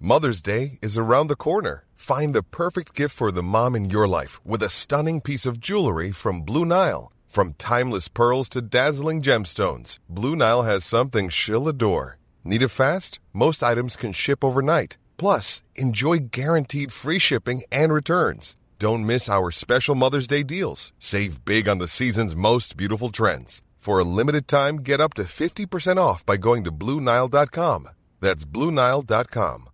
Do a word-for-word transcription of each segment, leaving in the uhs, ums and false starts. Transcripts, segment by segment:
Mother's Day is around the corner. Find the perfect gift for the mom in your life with a stunning piece of jewelry from Blue Nile. From timeless pearls to dazzling gemstones, Blue Nile has something she'll adore. Need it fast? Most items can ship overnight. Plus, enjoy guaranteed free shipping and returns. Don't miss our special Mother's Day deals. Save big on the season's most beautiful trends. For a limited time, get up to fifty percent off by going to Blue Nile dot com. That's Blue Nile dot com.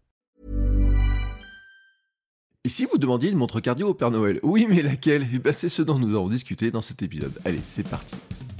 Et si vous demandiez une montre cardio au Père Noël? Oui, mais laquelle? Eh ben, c'est ce dont nous allons discuter dans cet épisode. Allez, c'est parti.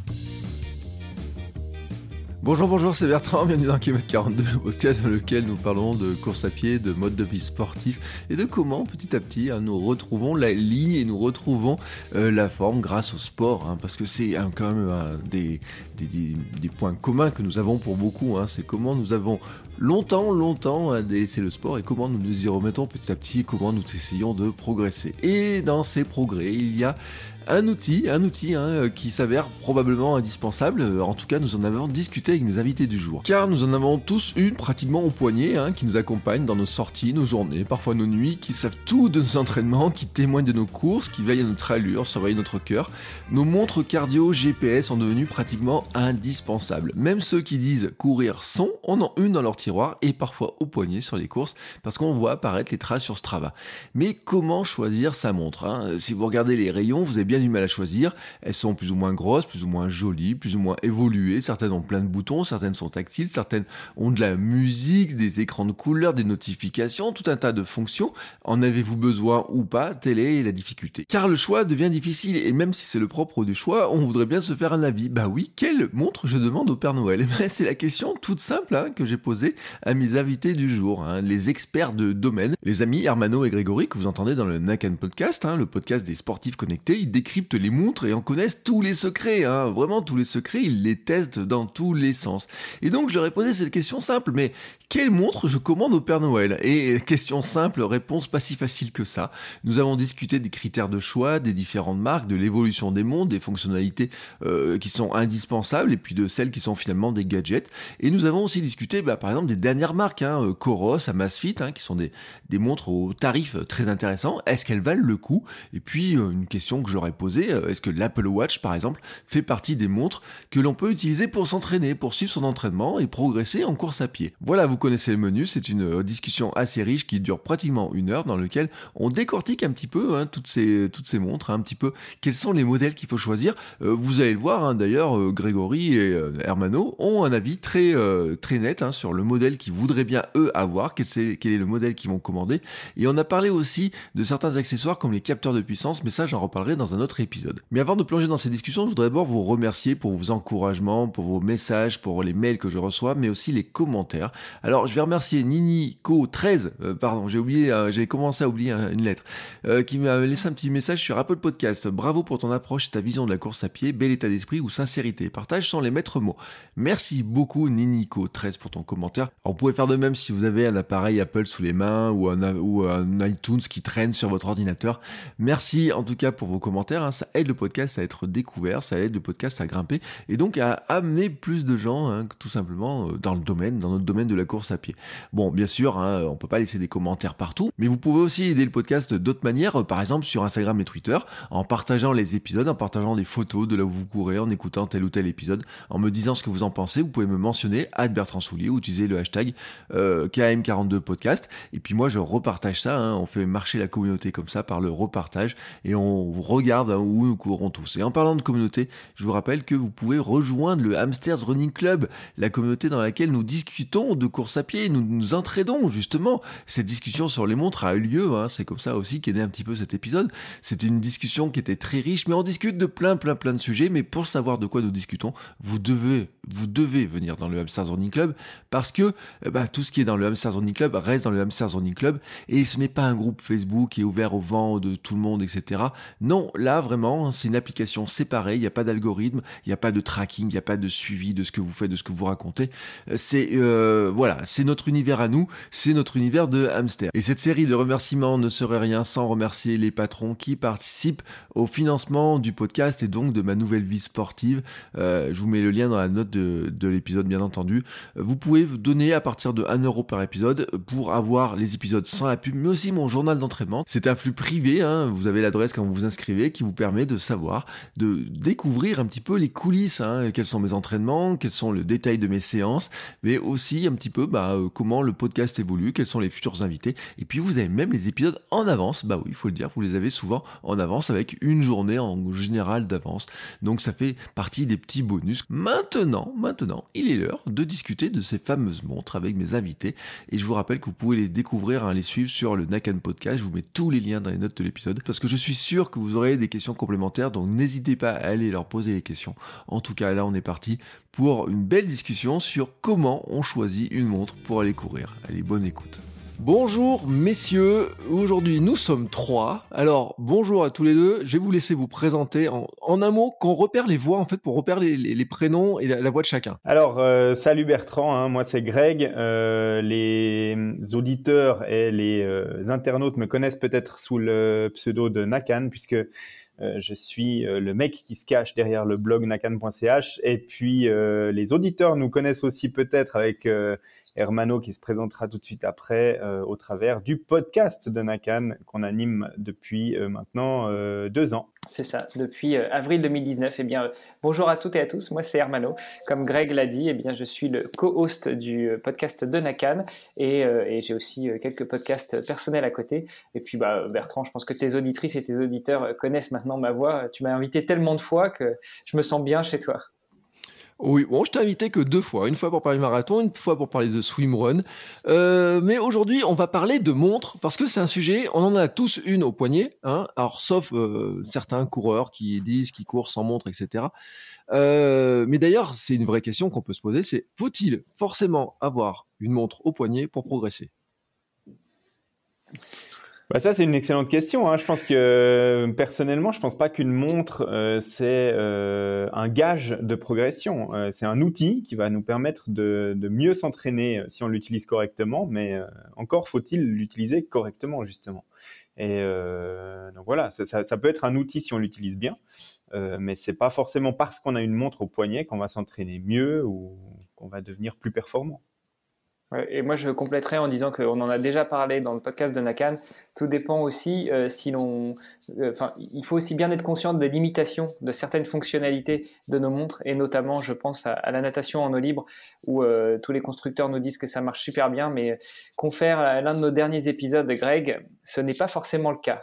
Bonjour, bonjour, c'est Bertrand, bienvenue dans kilomètre quarante-deux, le podcast dans lequel nous parlons de course à pied, de mode de vie sportif et de comment petit à petit hein, nous retrouvons la ligne et nous retrouvons euh, la forme grâce au sport, hein, parce que c'est hein, quand même un des, des, des, des points communs que nous avons pour beaucoup, hein, c'est comment nous avons longtemps, longtemps hein, délaissé le sport et comment nous nous y remettons petit à petit et comment nous essayons de progresser. Et dans ces progrès, il y a un outil, un outil hein, qui s'avère probablement indispensable, en tout cas nous en avons discuté avec mes invités du jour. Car nous en avons tous une pratiquement au poignet, hein, qui nous accompagne dans nos sorties, nos journées, parfois nos nuits, qui savent tout de nos entraînements, qui témoignent de nos courses, qui veillent à notre allure, surveillent notre cœur. Nos montres cardio G P S sont devenues pratiquement indispensables. Même ceux qui disent courir sont, en ont une dans leur tiroir et parfois au poignet sur les courses, parce qu'on voit apparaître les traces sur Strava. Mais comment choisir sa montre hein? Si vous regardez les rayons, vous avez bien du mal à choisir, elles sont plus ou moins grosses, plus ou moins jolies, plus ou moins évoluées, certaines ont plein de boutons, certaines sont tactiles, certaines ont de la musique, des écrans de couleurs, des notifications, tout un tas de fonctions. En avez-vous besoin ou pas? Telle est la difficulté. Car le choix devient difficile et même si c'est le propre du choix, on voudrait bien se faire un avis. Bah oui, quelle montre je demande au Père Noël? Ben, c'est la question toute simple hein, que j'ai posée à mes invités du jour, hein, les experts de domaine, les amis Hermano et Grégory que vous entendez dans le Nakan Podcast, hein, le podcast des sportifs connectés. Ils décryptent les montres et en connaissent tous les secrets, hein, vraiment tous les secrets, ils les testent dans tous les sens. Et donc je leur ai posé cette question simple, mais quelle montre je commande au Père Noël? Et question simple, réponse pas si facile que ça. Nous avons discuté des critères de choix, des différentes marques, de l'évolution des montres, des fonctionnalités euh, qui sont indispensables et puis de celles qui sont finalement des gadgets. Et nous avons aussi discuté bah, par exemple des dernières marques, hein, Coros, Amazfit, hein, qui sont des, des montres aux tarifs très intéressants. Est-ce qu'elles valent le coup? Et puis euh, une question que je leur ai posée, est-ce que l'Apple Watch, par exemple, fait partie des montres que l'on peut utiliser pour s'entraîner, pour suivre son entraînement et progresser en course à pied? Voilà, vous connaissez le menu, c'est une discussion assez riche qui dure pratiquement une heure, dans laquelle on décortique un petit peu hein, toutes, ces, toutes ces montres, hein, un petit peu quels sont les modèles qu'il faut choisir. Euh, vous allez le voir, hein, d'ailleurs, euh, Grégory et euh, Hermano ont un avis très, euh, très net hein, sur le modèle qu'ils voudraient bien, eux, avoir, quel, c'est, quel est le modèle qu'ils vont commander. Et on a parlé aussi de certains accessoires comme les capteurs de puissance, mais ça, j'en reparlerai dans un autre épisode. Mais avant de plonger dans ces discussions, je voudrais d'abord vous remercier pour vos encouragements, pour vos messages, pour les mails que je reçois, mais aussi les commentaires. Alors, je vais remercier Ninico treize, euh, pardon, j'ai oublié, euh, j'ai commencé à oublier euh, une lettre, euh, qui m'a laissé un petit message sur Apple Podcast. Bravo pour ton approche et ta vision de la course à pied, bel état d'esprit ou sincérité. Partage sans les maîtres mots. Merci beaucoup Ninico treize pour ton commentaire. Alors, vous pouvez faire de même si vous avez un appareil Apple sous les mains ou un, ou un iTunes qui traîne sur votre ordinateur. Merci en tout cas pour vos commentaires, hein, ça aide le podcast à être découvert, ça aide le podcast à grimper et donc à amener plus de gens hein, tout simplement dans le domaine, dans notre domaine de la course à pied. Bon, bien sûr, hein, on peut pas laisser des commentaires partout, mais vous pouvez aussi aider le podcast d'autres manières, par exemple sur Instagram et Twitter, en partageant les épisodes, en partageant des photos de là où vous courez, en écoutant tel ou tel épisode, en me disant ce que vous en pensez. Vous pouvez me mentionner arobase Bertrand Soulier ou utiliser le hashtag euh, K M quarante-deux podcast et puis moi je repartage ça, hein, on fait marcher la communauté comme ça par le repartage et on regarde hein, où nous courons tous. Et en parlant de communauté, je vous rappelle que vous pouvez rejoindre le Hamsters Running Club, la communauté dans laquelle nous discutons de course à pied, nous nous entraînons justement. Cette discussion sur les montres a eu lieu, hein, c'est comme ça aussi qu'est né un petit peu cet épisode. C'était une discussion qui était très riche, mais on discute de plein plein plein de sujets, mais pour savoir de quoi nous discutons, vous devez, vous devez venir dans le Hamsters Running Club, parce que bah, tout ce qui est dans le Hamsters Running Club reste dans le Hamsters Running Club, et ce n'est pas un groupe Facebook qui est ouvert au vent de tout le monde, et cetera. Non, là vraiment, c'est une application séparée, il n'y a pas d'algorithme, il n'y a pas de tracking, il n'y a pas de suivi de ce que vous faites, de ce que vous racontez. C'est euh, voilà, c'est notre univers à nous, c'est notre univers de hamster. Et cette série de remerciements ne serait rien sans remercier les patrons qui participent au financement du podcast et donc de ma nouvelle vie sportive. Euh, je vous mets le lien dans la note de, de l'épisode, bien entendu. Vous pouvez donner à partir de un euro par épisode pour avoir les épisodes sans la pub, mais aussi mon journal d'entraînement. C'est un flux privé, hein, vous avez l'adresse quand vous vous inscrivez, qui vous permet de savoir, de découvrir un petit peu les coulisses, hein, quels sont mes entraînements, quels sont le détail de mes séances, mais aussi un petit peu bah, euh, comment le podcast évolue, quels sont les futurs invités, et puis vous avez même les épisodes en avance, bah oui, il faut le dire, vous les avez souvent en avance avec une journée en général d'avance, donc ça fait partie des petits bonus. Maintenant, maintenant, il est l'heure de discuter de ces fameuses montres avec mes invités, et je vous rappelle que vous pouvez les découvrir, hein, les suivre sur le Nakan Podcast, je vous mets tous les liens dans les notes de l'épisode, parce que je suis sûr que vous aurez des questions complémentaires, donc n'hésitez pas à aller leur poser les questions. En tout cas, là, on est parti pour une belle discussion sur comment on choisit une montre pour aller courir. Allez, bonne écoute. Bonjour messieurs, aujourd'hui nous sommes trois. Alors bonjour à tous les deux, je vais vous laisser vous présenter en, en un mot, qu'on repère les voix en fait, pour repérer les, les, les prénoms et la, la voix de chacun. Alors euh, salut Bertrand, hein, moi c'est Greg, euh, les auditeurs et les euh, internautes me connaissent peut-être sous le pseudo de Nakan, puisque euh, je suis euh, le mec qui se cache derrière le blog nakan point c h, et puis euh, les auditeurs nous connaissent aussi peut-être avec... Euh, Hermano qui se présentera tout de suite après euh, au travers du podcast de Nakan qu'on anime depuis euh, maintenant euh, deux ans. C'est ça, depuis euh, avril deux mille dix-neuf. Eh bien, euh, bonjour à toutes et à tous, moi c'est Hermano. Comme Greg l'a dit, eh bien, je suis le co-host du podcast de Nakan et, euh, et j'ai aussi euh, quelques podcasts personnels à côté. Et puis bah, Bertrand, je pense que tes auditrices et tes auditeurs connaissent maintenant ma voix. Tu m'as invité tellement de fois que je me sens bien chez toi. Oui, bon, je t'ai invité que deux fois, une fois pour parler marathon, une fois pour parler de swimrun. Euh, mais aujourd'hui, on va parler de montres, parce que c'est un sujet, on en a tous une au poignet, hein, alors sauf euh, certains coureurs qui disent qu'ils courent sans montre, et cetera. Euh, mais d'ailleurs, c'est une vraie question qu'on peut se poser, c'est faut-il forcément avoir une montre au poignet pour progresser ? Bah ça, c'est une excellente question, hein. Je pense que, personnellement, je pense pas qu'une montre, euh, c'est euh, un gage de progression. Euh, c'est un outil qui va nous permettre de, de mieux s'entraîner si on l'utilise correctement, mais euh, encore faut-il l'utiliser correctement, justement. Et euh, donc voilà, ça, ça, ça peut être un outil si on l'utilise bien, euh, mais c'est pas forcément parce qu'on a une montre au poignet qu'on va s'entraîner mieux ou qu'on va devenir plus performant. Et moi, je compléterai en disant qu'on en a déjà parlé dans le podcast de Nakan. Tout dépend aussi euh, si l'on... Enfin, euh, il faut aussi bien être conscient des limitations de certaines fonctionnalités de nos montres, et notamment, je pense à, à la natation en eau libre, où euh, tous les constructeurs nous disent que ça marche super bien, mais confère à l'un de nos derniers épisodes, Greg, ce n'est pas forcément le cas.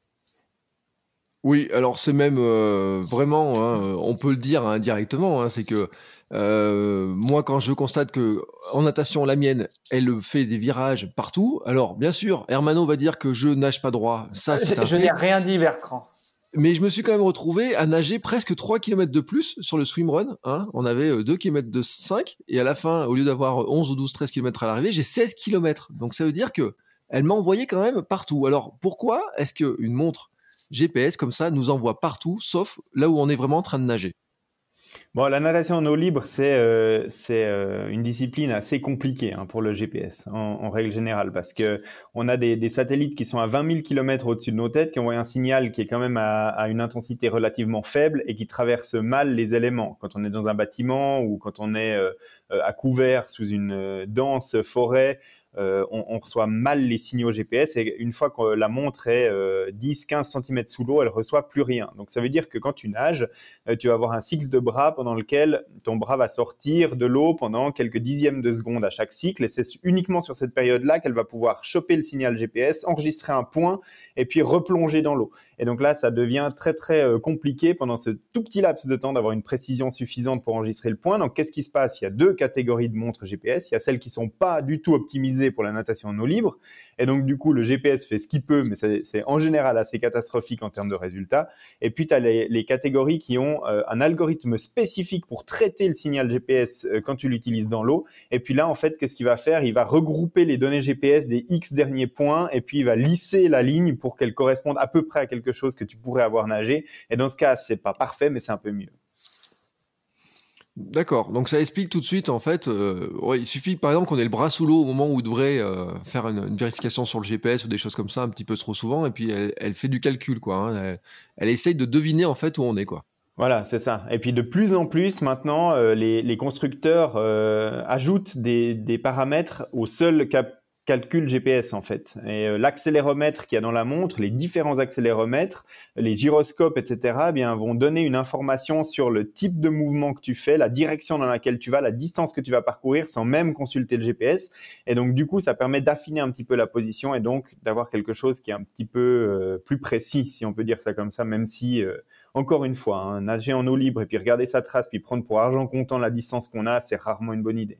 Oui, alors c'est même euh, vraiment, hein, on peut le dire hein, directement, hein, c'est que Euh, moi, quand je constate que en natation, la mienne, elle fait des virages partout. Alors, bien sûr, Hermano va dire que je nage pas droit. Ça, c'est un je fait. n'ai rien dit, Bertrand. Mais je me suis quand même retrouvé à nager presque trois kilomètres de plus sur le swimrun. Hein. On avait deux kilomètres de cinq, et à la fin, au lieu d'avoir onze ou douze, treize kilomètres à l'arrivée, j'ai seize kilomètres. Donc ça veut dire que elle m'a envoyé quand même partout. Alors pourquoi est-ce qu'une montre G P S comme ça nous envoie partout, sauf là où on est vraiment en train de nager ? Bon, la natation en eau libre, c'est euh, c'est euh, une discipline assez compliquée hein, pour le G P S en, en règle générale, parce que on a des, des satellites qui sont à vingt mille kilomètres au-dessus de nos têtes, qui envoient un signal qui est quand même à, à une intensité relativement faible et qui traverse mal les éléments. Quand on est dans un bâtiment ou quand on est euh, à couvert sous une euh, dense forêt, Euh, on, on reçoit mal les signaux G P S, et une fois que la montre est euh, dix à quinze centimètres sous l'eau, elle reçoit plus rien. Donc ça veut dire que quand tu nages, euh, tu vas avoir un cycle de bras pendant lequel ton bras va sortir de l'eau pendant quelques dixièmes de seconde à chaque cycle, et c'est uniquement sur cette période-là qu'elle va pouvoir choper le signal G P S, enregistrer un point et puis replonger dans l'eau. Et donc là, ça devient très très euh, compliqué pendant ce tout petit laps de temps d'avoir une précision suffisante pour enregistrer le point. Donc qu'est-ce qui se passe ? Il y a deux catégories de montres G P S. Il y a celles qui sont pas du tout optimisées pour la natation en eau libre. Et donc du coup, le G P S fait ce qu'il peut, mais c'est, c'est en général assez catastrophique en termes de résultats. Et puis tu as les, les catégories qui ont euh, un algorithme spécifique pour traiter le signal G P S euh, quand tu l'utilises dans l'eau. Et puis là, en fait, qu'est-ce qu'il va faire ? Il va regrouper les données G P S des X derniers points, et puis il va lisser la ligne pour qu'elle corresponde à peu près à quelque chose que tu pourrais avoir nagé. Et dans ce cas, c'est pas parfait, mais c'est un peu mieux. D'accord, donc ça explique tout de suite en fait, euh, ouais, il suffit par exemple qu'on ait le bras sous l'eau au moment où il devrait euh, faire une, une vérification sur le G P S ou des choses comme ça un petit peu trop souvent, et puis elle, elle fait du calcul quoi, hein, elle, elle essaye de deviner en fait où on est quoi. Voilà, c'est ça. Et puis de plus en plus maintenant, euh, les, les constructeurs euh, ajoutent des, des paramètres au seul cap- calcul G P S en fait. Et euh, l'accéléromètre qu'il y a dans la montre, les différents accéléromètres, les gyroscopes, et cetera, eh bien, vont donner une information sur le type de mouvement que tu fais, la direction dans laquelle tu vas, la distance que tu vas parcourir sans même consulter le G P S. Et donc du coup, ça permet d'affiner un petit peu la position et donc d'avoir quelque chose qui est un petit peu euh, plus précis, si on peut dire ça comme ça, même si... Euh, Encore une fois, hein, nager en eau libre et puis regarder sa trace, puis prendre pour argent comptant la distance qu'on a, c'est rarement une bonne idée.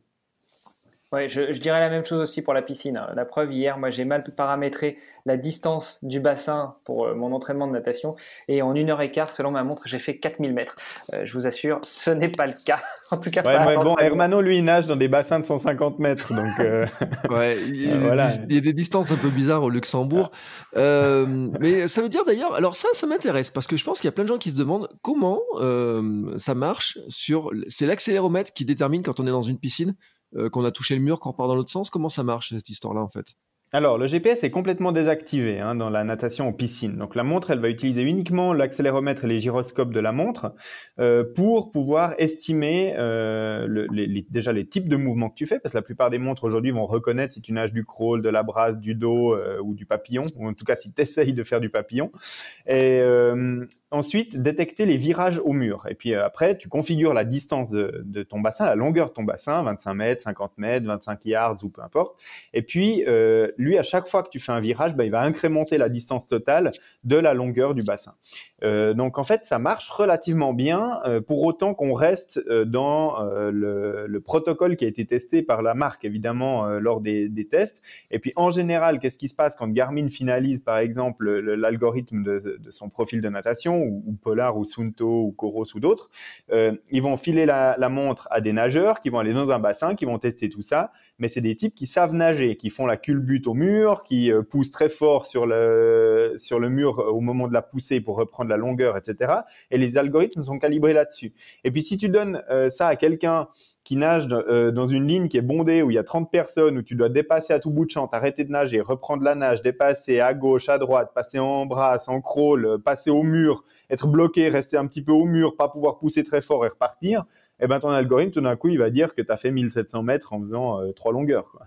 Oui, je, je dirais la même chose aussi pour la piscine. La preuve, hier, moi, j'ai mal paramétré la distance du bassin pour euh, mon entraînement de natation. Et en une heure et quart, selon ma montre, j'ai fait quatre mille mètres. Euh, je vous assure, ce n'est pas le cas. En tout cas, ouais, pas mais bon, Hermano, lui, il nage dans des bassins de cent cinquante mètres. Donc, euh... ouais, il y, a euh, voilà. il y a des distances un peu bizarres au Luxembourg. Euh, mais ça veut dire d'ailleurs, alors ça, ça m'intéresse parce que je pense qu'il y a plein de gens qui se demandent comment euh, ça marche sur. C'est l'accéléromètre qui détermine quand on est dans une piscine. Euh, qu'on a touché le mur, qu'on repart dans l'autre sens. Comment ça marche, cette histoire-là, en fait ? Alors, le G P S est complètement désactivé hein, dans la natation en piscine. Donc, la montre, elle va utiliser uniquement l'accéléromètre et les gyroscopes de la montre euh, pour pouvoir estimer euh, le, les, les, déjà les types de mouvements que tu fais, parce que la plupart des montres aujourd'hui vont reconnaître si tu nages du crawl, de la brasse, du dos euh, ou du papillon, ou en tout cas si tu essayes de faire du papillon. Et euh, ensuite, détecter les virages au mur. Et puis euh, après, tu configures la distance de, de ton bassin, la longueur de ton bassin, vingt-cinq mètres, cinquante mètres, vingt-cinq yards ou peu importe. Et puis, euh, lui, à chaque fois que tu fais un virage, ben, il va incrémenter la distance totale de la longueur du bassin. Euh, donc, en fait, ça marche relativement bien, euh, pour autant qu'on reste euh, dans euh, le, le protocole qui a été testé par la marque, évidemment, euh, lors des, des tests. Et puis, en général, qu'est-ce qui se passe quand Garmin finalise, par exemple, le, l'algorithme de, de son profil de natation, ou, ou Polar, ou Suunto, ou Coros, ou d'autres, euh, ils vont filer la, la montre à des nageurs qui vont aller dans un bassin, qui vont tester tout ça, mais c'est des types qui savent nager, qui font la culbute au mur, qui euh, poussent très fort sur le, sur le mur au moment de la poussée pour reprendre la longueur, et cetera. Et les algorithmes sont calibrés là-dessus. Et puis, si tu donnes euh, ça à quelqu'un qui nage euh, dans une ligne qui est bondée, où il y a trente personnes, où tu dois dépasser à tout bout de champ, t'arrêter de nager, reprendre la nage, dépasser à gauche, à droite, passer en brasse, en crawl, passer au mur, être bloqué, rester un petit peu au mur, pas pouvoir pousser très fort et repartir, eh ben ton algorithme, tout d'un coup, il va dire que tu as fait mille sept cents mètres en faisant euh, trois longueurs, quoi.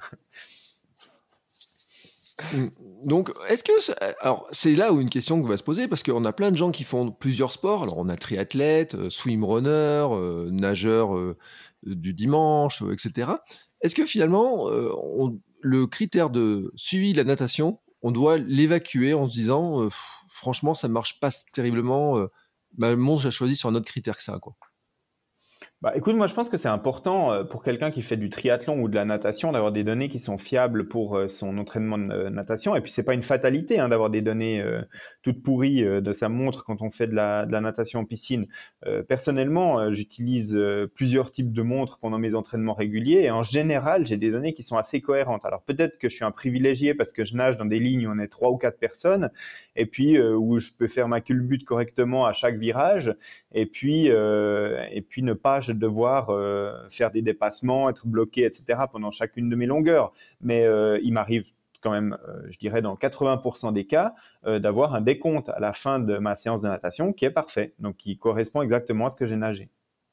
Donc, est-ce que... C'est... Alors, c'est là où une question que va se poser, parce qu'on a plein de gens qui font plusieurs sports. Alors, on a triathlète, euh, swimrunner, euh, nageur euh, du dimanche, euh, et cetera. Est-ce que finalement, euh, on... le critère de suivi de la natation, on doit l'évacuer en se disant, euh, franchement, ça ne marche pas terriblement, euh, bah, mon, j'ai choisi sur un autre critère que ça, quoi. Bah, écoute, moi je pense que c'est important pour quelqu'un qui fait du triathlon ou de la natation d'avoir des données qui sont fiables pour son entraînement de natation. Et puis c'est pas une fatalité hein, d'avoir des données euh, toutes pourries euh, de sa montre quand on fait de la, de la natation en piscine. Euh, personnellement, euh, j'utilise euh, plusieurs types de montres pendant mes entraînements réguliers et en général, j'ai des données qui sont assez cohérentes. Alors peut-être que je suis un privilégié parce que je nage dans des lignes où on est trois ou quatre personnes et puis euh, où je peux faire ma culbute correctement à chaque virage et puis, euh, et puis ne pas devoir euh, faire des dépassements, être bloqué, et cetera pendant chacune de mes longueurs. Mais euh, il m'arrive quand même, euh, je dirais dans quatre-vingts pour cent des cas, euh, d'avoir un décompte à la fin de ma séance de natation qui est parfait, donc qui correspond exactement à ce que j'ai nagé.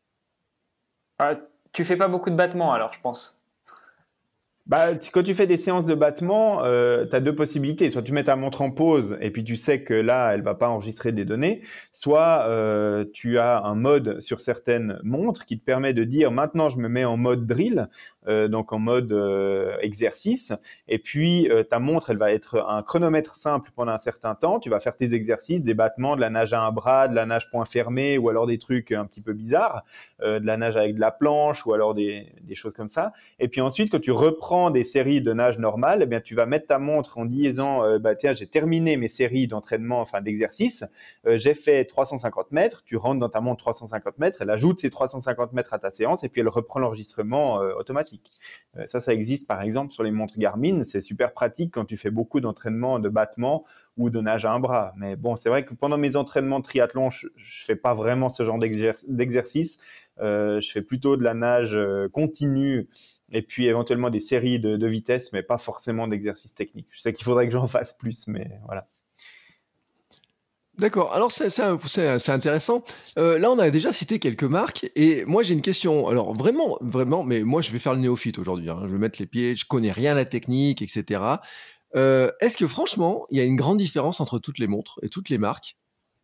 Ah, tu fais pas beaucoup de battements alors, je pense. Bah, quand tu fais des séances de battement, euh, tu as deux possibilités. Soit tu mets ta montre en pause et puis tu sais que là, elle va pas enregistrer des données. Soit euh, tu as un mode sur certaines montres qui te permet de dire maintenant je me mets en mode drill, euh, donc en mode euh, exercice. Et puis euh, ta montre, elle va être un chronomètre simple pendant un certain temps. Tu vas faire tes exercices, des battements, de la nage à un bras, de la nage point fermé ou alors des trucs un petit peu bizarres, euh, de la nage avec de la planche ou alors des, des choses comme ça. Et puis ensuite, quand tu reprends des séries de nage normales, eh bien, tu vas mettre ta montre en disant euh, bah, tiens, j'ai terminé mes séries d'entraînement, enfin d'exercice, euh, j'ai fait trois cent cinquante mètres, tu rentres dans ta montre trois cent cinquante mètres, elle ajoute ces trois cent cinquante mètres à ta séance et puis elle reprend l'enregistrement euh, automatique. Euh, ça, ça existe par exemple sur les montres Garmin, c'est super pratique quand tu fais beaucoup d'entraînement de battement ou de nage à un bras. Mais bon, c'est vrai que pendant mes entraînements de triathlon, je, je fais pas vraiment ce genre d'exer- d'exercice. Euh, je fais plutôt de la nage euh, continue et puis éventuellement des séries de, de vitesse, mais pas forcément d'exercice technique. Je sais qu'il faudrait que j'en fasse plus, mais voilà. D'accord, alors c'est, c'est, c'est, c'est intéressant. Euh, là, on a déjà cité quelques marques et moi j'ai une question. Alors vraiment, vraiment, mais moi je vais faire le néophyte aujourd'hui. Hein. Je vais mettre les pieds, je connais rien à la technique, et cetera. Euh, est-ce que franchement, il y a une grande différence entre toutes les montres et toutes les marques?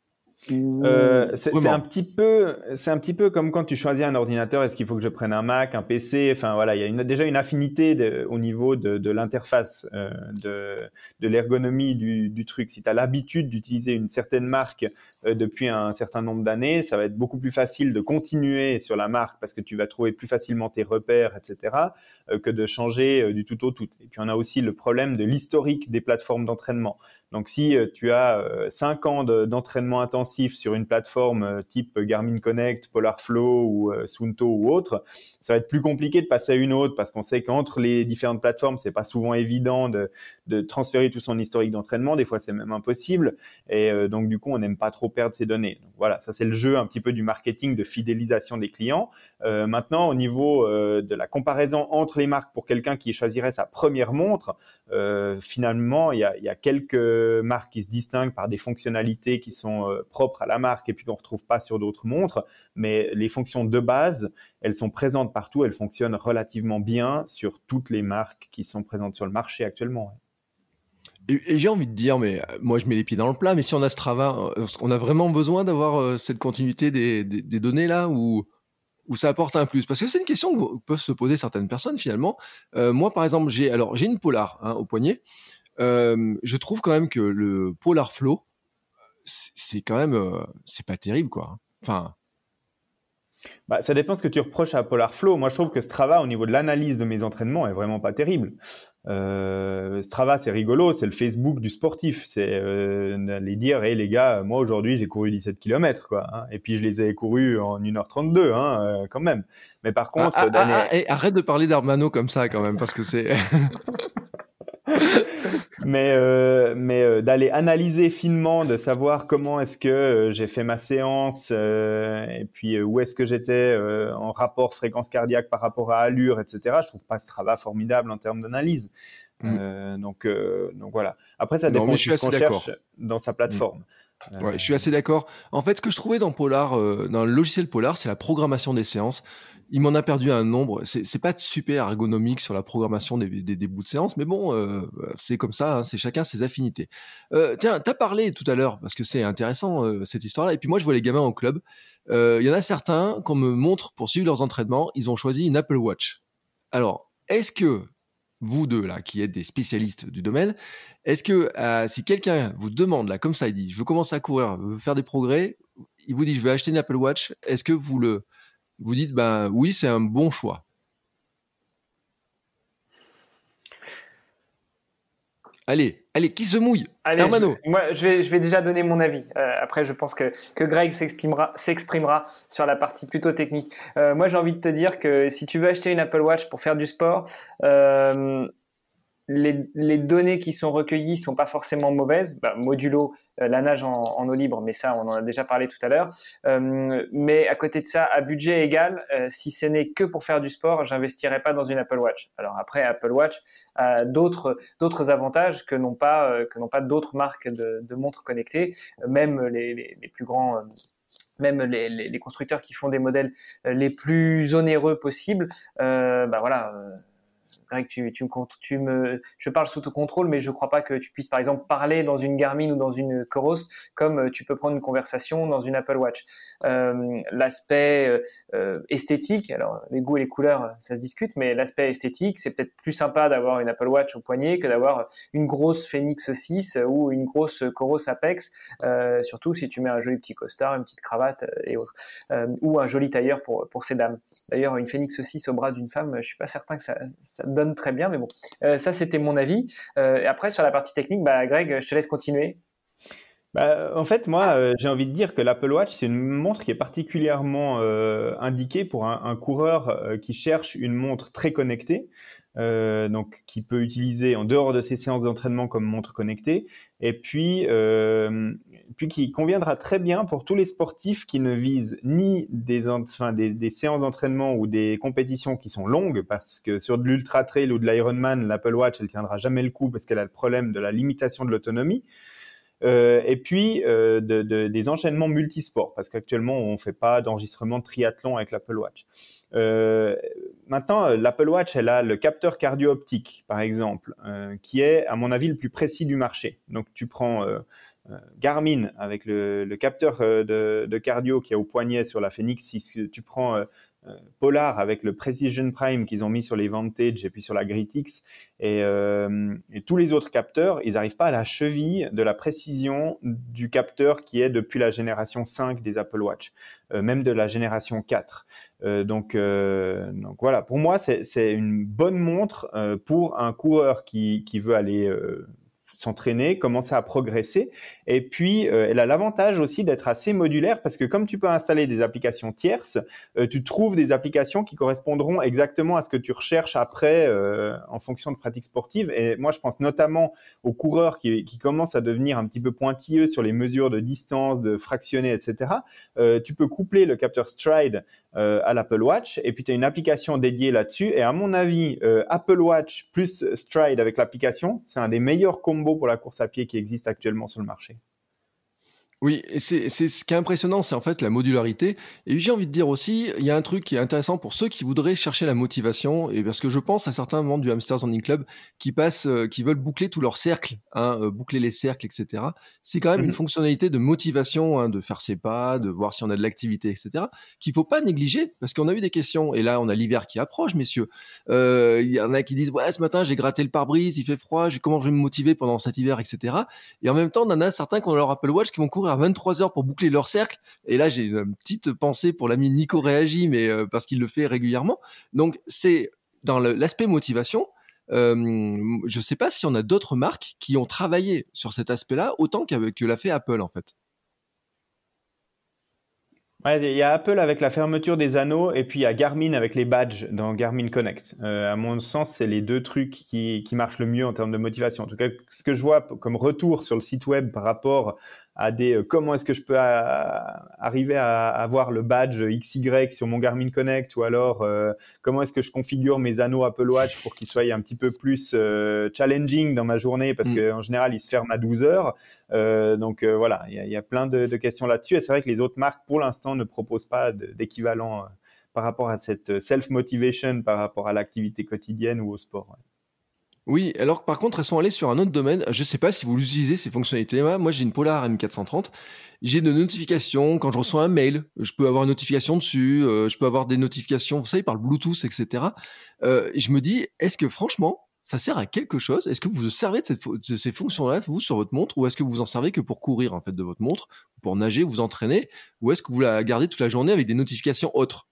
Euh, c'est, c'est un Vraiment. petit peu, c'est un petit peu comme quand tu choisis un ordinateur. Est-ce qu'il faut que je prenne un Mac, un P C? Enfin voilà, il y a une, déjà une affinité de, au niveau de, de l'interface, euh, de, de l'ergonomie du, du truc. Si tu as l'habitude d'utiliser une certaine marque euh, depuis un certain nombre d'années, ça va être beaucoup plus facile de continuer sur la marque parce que tu vas trouver plus facilement tes repères, et cetera, euh, que de changer euh, du tout au tout. Et puis on a aussi le problème de l'historique des plateformes d'entraînement. Donc, si euh, tu as euh, cinq ans de, d'entraînement intensif sur une plateforme euh, type Garmin Connect, Polarflow ou euh, Suunto ou autre, ça va être plus compliqué de passer à une autre parce qu'on sait qu'entre les différentes plateformes, c'est pas souvent évident de, de transférer tout son historique d'entraînement. Des fois, c'est même impossible. Et euh, donc, du coup, on n'aime pas trop perdre ces données. Donc, voilà, ça c'est le jeu un petit peu du marketing de fidélisation des clients. Euh, maintenant, au niveau euh, de la comparaison entre les marques pour quelqu'un qui choisirait sa première montre, euh, finalement, il y a, il y a quelques marques qui se distinguent par des fonctionnalités qui sont euh, propres à la marque et puis qu'on ne retrouve pas sur d'autres montres. Mais les fonctions de base, elles sont présentes partout. Elles fonctionnent relativement bien sur toutes les marques qui sont présentes sur le marché actuellement. Et, et j'ai envie de dire, mais euh, moi je mets les pieds dans le plat, mais si on a Strava, euh, on a vraiment besoin d'avoir euh, cette continuité des, des, des données là ou ou ça apporte un plus? Parce que c'est une question que peuvent se poser certaines personnes finalement. Euh, moi par exemple, j'ai alors j'ai une Polar hein, au poignet. Euh, je trouve quand même que le Polar Flow, c'est, c'est quand même, euh, c'est pas terrible quoi. Enfin, Bah, ça dépend ce que tu reproches à Polarflow. Moi, je trouve que Strava, au niveau de l'analyse de mes entraînements, est vraiment pas terrible. Euh, Strava, c'est rigolo, c'est le Facebook du sportif. C'est euh, aller dire, hey, les gars, moi aujourd'hui, j'ai couru dix-sept kilomètres, quoi. Hein, et puis, je les ai courus en une heure trente-deux, hein, euh, quand même. Mais par ah, contre, ah, d'aller... ah, ah, hey, arrête de parler d'Armano comme ça quand même, parce que c'est. mais euh, mais euh, d'aller analyser finement, de savoir comment est-ce que euh, j'ai fait ma séance euh, et puis euh, où est-ce que j'étais euh, en rapport fréquence cardiaque par rapport à allure, et cetera. Je trouve pas ce travail formidable en termes d'analyse. Mm. Euh, donc euh, donc voilà. Après, ça Non, dépend mais je aussi suis ce assez qu'on d'accord. cherche dans sa Mm. plateforme. Ouais, je suis assez d'accord. En fait, ce que je trouvais dans Polar, euh, dans le logiciel Polar, c'est la programmation des séances. Il m'en a perdu un nombre. C'est, c'est pas super ergonomique sur la programmation des, des, des bouts de séance, mais bon, euh, c'est comme ça. Hein, c'est chacun ses affinités. Euh, tiens, t'as parlé tout à l'heure parce que c'est intéressant euh, cette histoire-là. Et puis moi, je vois les gamins au club. Il euh, y en a certains qu'on me montre pour suivre leurs entraînements, ils ont choisi une Apple Watch. Alors, est-ce que vous deux là, qui êtes des spécialistes du domaine, est-ce que euh, si quelqu'un vous demande là, comme ça, il dit, je veux commencer à courir, je veux faire des progrès, il vous dit, je vais acheter une Apple Watch, est-ce que vous le, vous dites, ben oui, c'est un bon choix? Allez, allez, qui se mouille? Allez, Hermano. je, moi, je vais, je vais déjà donner mon avis. Euh, après, je pense que, que Greg s'exprimera, s'exprimera sur la partie plutôt technique. Euh, moi, j'ai envie de te dire que si tu veux acheter une Apple Watch pour faire du sport, euh, les, les données qui sont recueillies sont pas forcément mauvaises. Bah, modulo euh, la nage en, en eau libre, mais ça, on en a déjà parlé tout à l'heure. Euh, mais à côté de ça, à budget égal, euh, si ce n'est que pour faire du sport, j'investirais pas dans une Apple Watch. Alors après, Apple Watch a d'autres d'autres avantages que n'ont pas euh, que n'ont pas d'autres marques de, de montres connectées, même les, les, les plus grands. Euh, même les, les, les constructeurs qui font des modèles les plus onéreux possibles, euh, bah voilà. Euh, Greg, tu, tu, me, tu me, je parle sous ton contrôle, mais je ne crois pas que tu puisses, par exemple, parler dans une Garmin ou dans une Coros comme tu peux prendre une conversation dans une Apple Watch. Euh, l'aspect euh, esthétique, alors les goûts et les couleurs, ça se discute, mais l'aspect esthétique, c'est peut-être plus sympa d'avoir une Apple Watch au poignet que d'avoir une grosse Fenix six ou une grosse Coros Apex, euh, surtout si tu mets un joli petit costard, une petite cravate et autres, euh, ou un joli tailleur pour, pour ces dames. D'ailleurs, une Fenix six au bras d'une femme, je ne suis pas certain que ça, ça donne très bien, mais bon, euh, ça c'était mon avis. Euh, et après sur la partie technique, bah, Greg, je te laisse continuer. Bah, en fait, moi, euh, j'ai envie de dire que l'Apple Watch, c'est une montre qui est particulièrement euh, indiquée pour un, un coureur euh, qui cherche une montre très connectée, euh, donc qui peut utiliser en dehors de ses séances d'entraînement comme montre connectée, et puis, euh, puis qui conviendra très bien pour tous les sportifs qui ne visent ni des, enfin, des, des séances d'entraînement ou des compétitions qui sont longues, parce que sur de l'ultra trail ou de l'Ironman, l'Apple Watch, elle tiendra jamais le coup parce qu'elle a le problème de la limitation de l'autonomie. Euh, et puis euh, de, de, des enchaînements multisports, parce qu'actuellement on ne fait pas d'enregistrement de triathlon avec l'Apple Watch. Euh, maintenant, l'Apple Watch, elle a le capteur cardio-optique, par exemple, euh, qui est, à mon avis, le plus précis du marché. Donc, tu prends euh, euh, Garmin avec le, le capteur euh, de, de cardio qui est au poignet sur la Fenix six. Tu prends euh, euh, Polar avec le Precision Prime qu'ils ont mis sur les Vantage et puis sur la Grit-X. Et, euh, et tous les autres capteurs, ils n'arrivent pas à la cheville de la précision du capteur qui est depuis la génération cinq des Apple Watch, euh, même de la génération quatre. Euh, donc, euh, donc voilà, pour moi, c'est, c'est une bonne montre euh, pour un coureur qui, qui veut aller euh, s'entraîner, commencer à progresser. Et puis, euh, elle a l'avantage aussi d'être assez modulaire parce que comme tu peux installer des applications tierces, euh, tu trouves des applications qui correspondront exactement à ce que tu recherches après euh, en fonction de pratiques sportives. Et moi, je pense notamment aux coureurs qui, qui commencent à devenir un petit peu pointilleux sur les mesures de distance, de fractionner, et cetera. Euh, tu peux coupler le capteur Stride Euh, à l'Apple Watch et puis tu as une application dédiée là-dessus et à mon avis euh, Apple Watch plus Stride avec l'application, c'est un des meilleurs combos pour la course à pied qui existe actuellement sur le marché. Oui, et c'est, c'est ce qui est impressionnant, c'est en fait la modularité. Et j'ai envie de dire aussi, il y a un truc qui est intéressant pour ceux qui voudraient chercher la motivation, et parce que je pense à certains membres du Hamsters Running Club qui passent, euh, qui veulent boucler tous leurs cercles, hein, euh, boucler les cercles, et cetera. C'est quand même une Mm-hmm. fonctionnalité de motivation, hein, de faire ses pas, de voir si on a de l'activité, et cetera, qu'il faut pas négliger, parce qu'on a eu des questions, et là on a l'hiver qui approche, messieurs. Euh, Il y en a qui disent, ouais, ce matin j'ai gratté le pare-brise, il fait froid, je- comment je vais me motiver pendant cet hiver, et cetera. Et en même temps, on en a certains qui ont leur Apple Watch qui vont courir à vingt-trois heures pour boucler leur cercle. Et là, j'ai une petite pensée pour l'ami Nico Réagi, mais euh, parce qu'il le fait régulièrement. Donc, c'est dans le- l'aspect motivation. Euh, je ne sais pas si on a d'autres marques qui ont travaillé sur cet aspect-là autant qu'avec- que l'a fait Apple, en fait. Ouais, il y a Apple avec la fermeture des anneaux et puis il y a Garmin avec les badges dans Garmin Connect. Euh, à mon sens, c'est les deux trucs qui, qui marchent le mieux en termes de motivation. En tout cas, ce que je vois comme retour sur le site web par rapport à des euh, comment est-ce que je peux à, arriver à avoir le badge X Y sur mon Garmin Connect ou alors euh, comment est-ce que je configure mes anneaux Apple Watch pour qu'ils soient un petit peu plus euh, challenging dans ma journée parce Mm. qu'en général, ils se ferment à douze heures. Euh, donc euh, voilà, il y a, il y a plein de, de questions là-dessus et c'est vrai que les autres marques, pour l'instant, ne proposent pas de, d'équivalent euh, par rapport à cette self-motivation, par rapport à l'activité quotidienne ou au sport. Ouais. Oui, alors que par contre, elles sont allées sur un autre domaine. Je ne sais pas si vous utilisez ces fonctionnalités-là. Moi, j'ai une Polar M quatre cent trente. J'ai des notifications. Quand je reçois un mail, je peux avoir une notification dessus. Euh, je peux avoir des notifications, vous savez, par le Bluetooth, et cetera. Euh, et je me dis, est-ce que franchement, ça sert à quelque chose? Est-ce que vous vous servez de, cette, fo- de ces fonctions-là, vous, sur votre montre? Ou est-ce que vous en servez que pour courir, en fait, de votre montre? Pour nager, vous entraîner? Ou est-ce que vous la gardez toute la journée avec des notifications autres?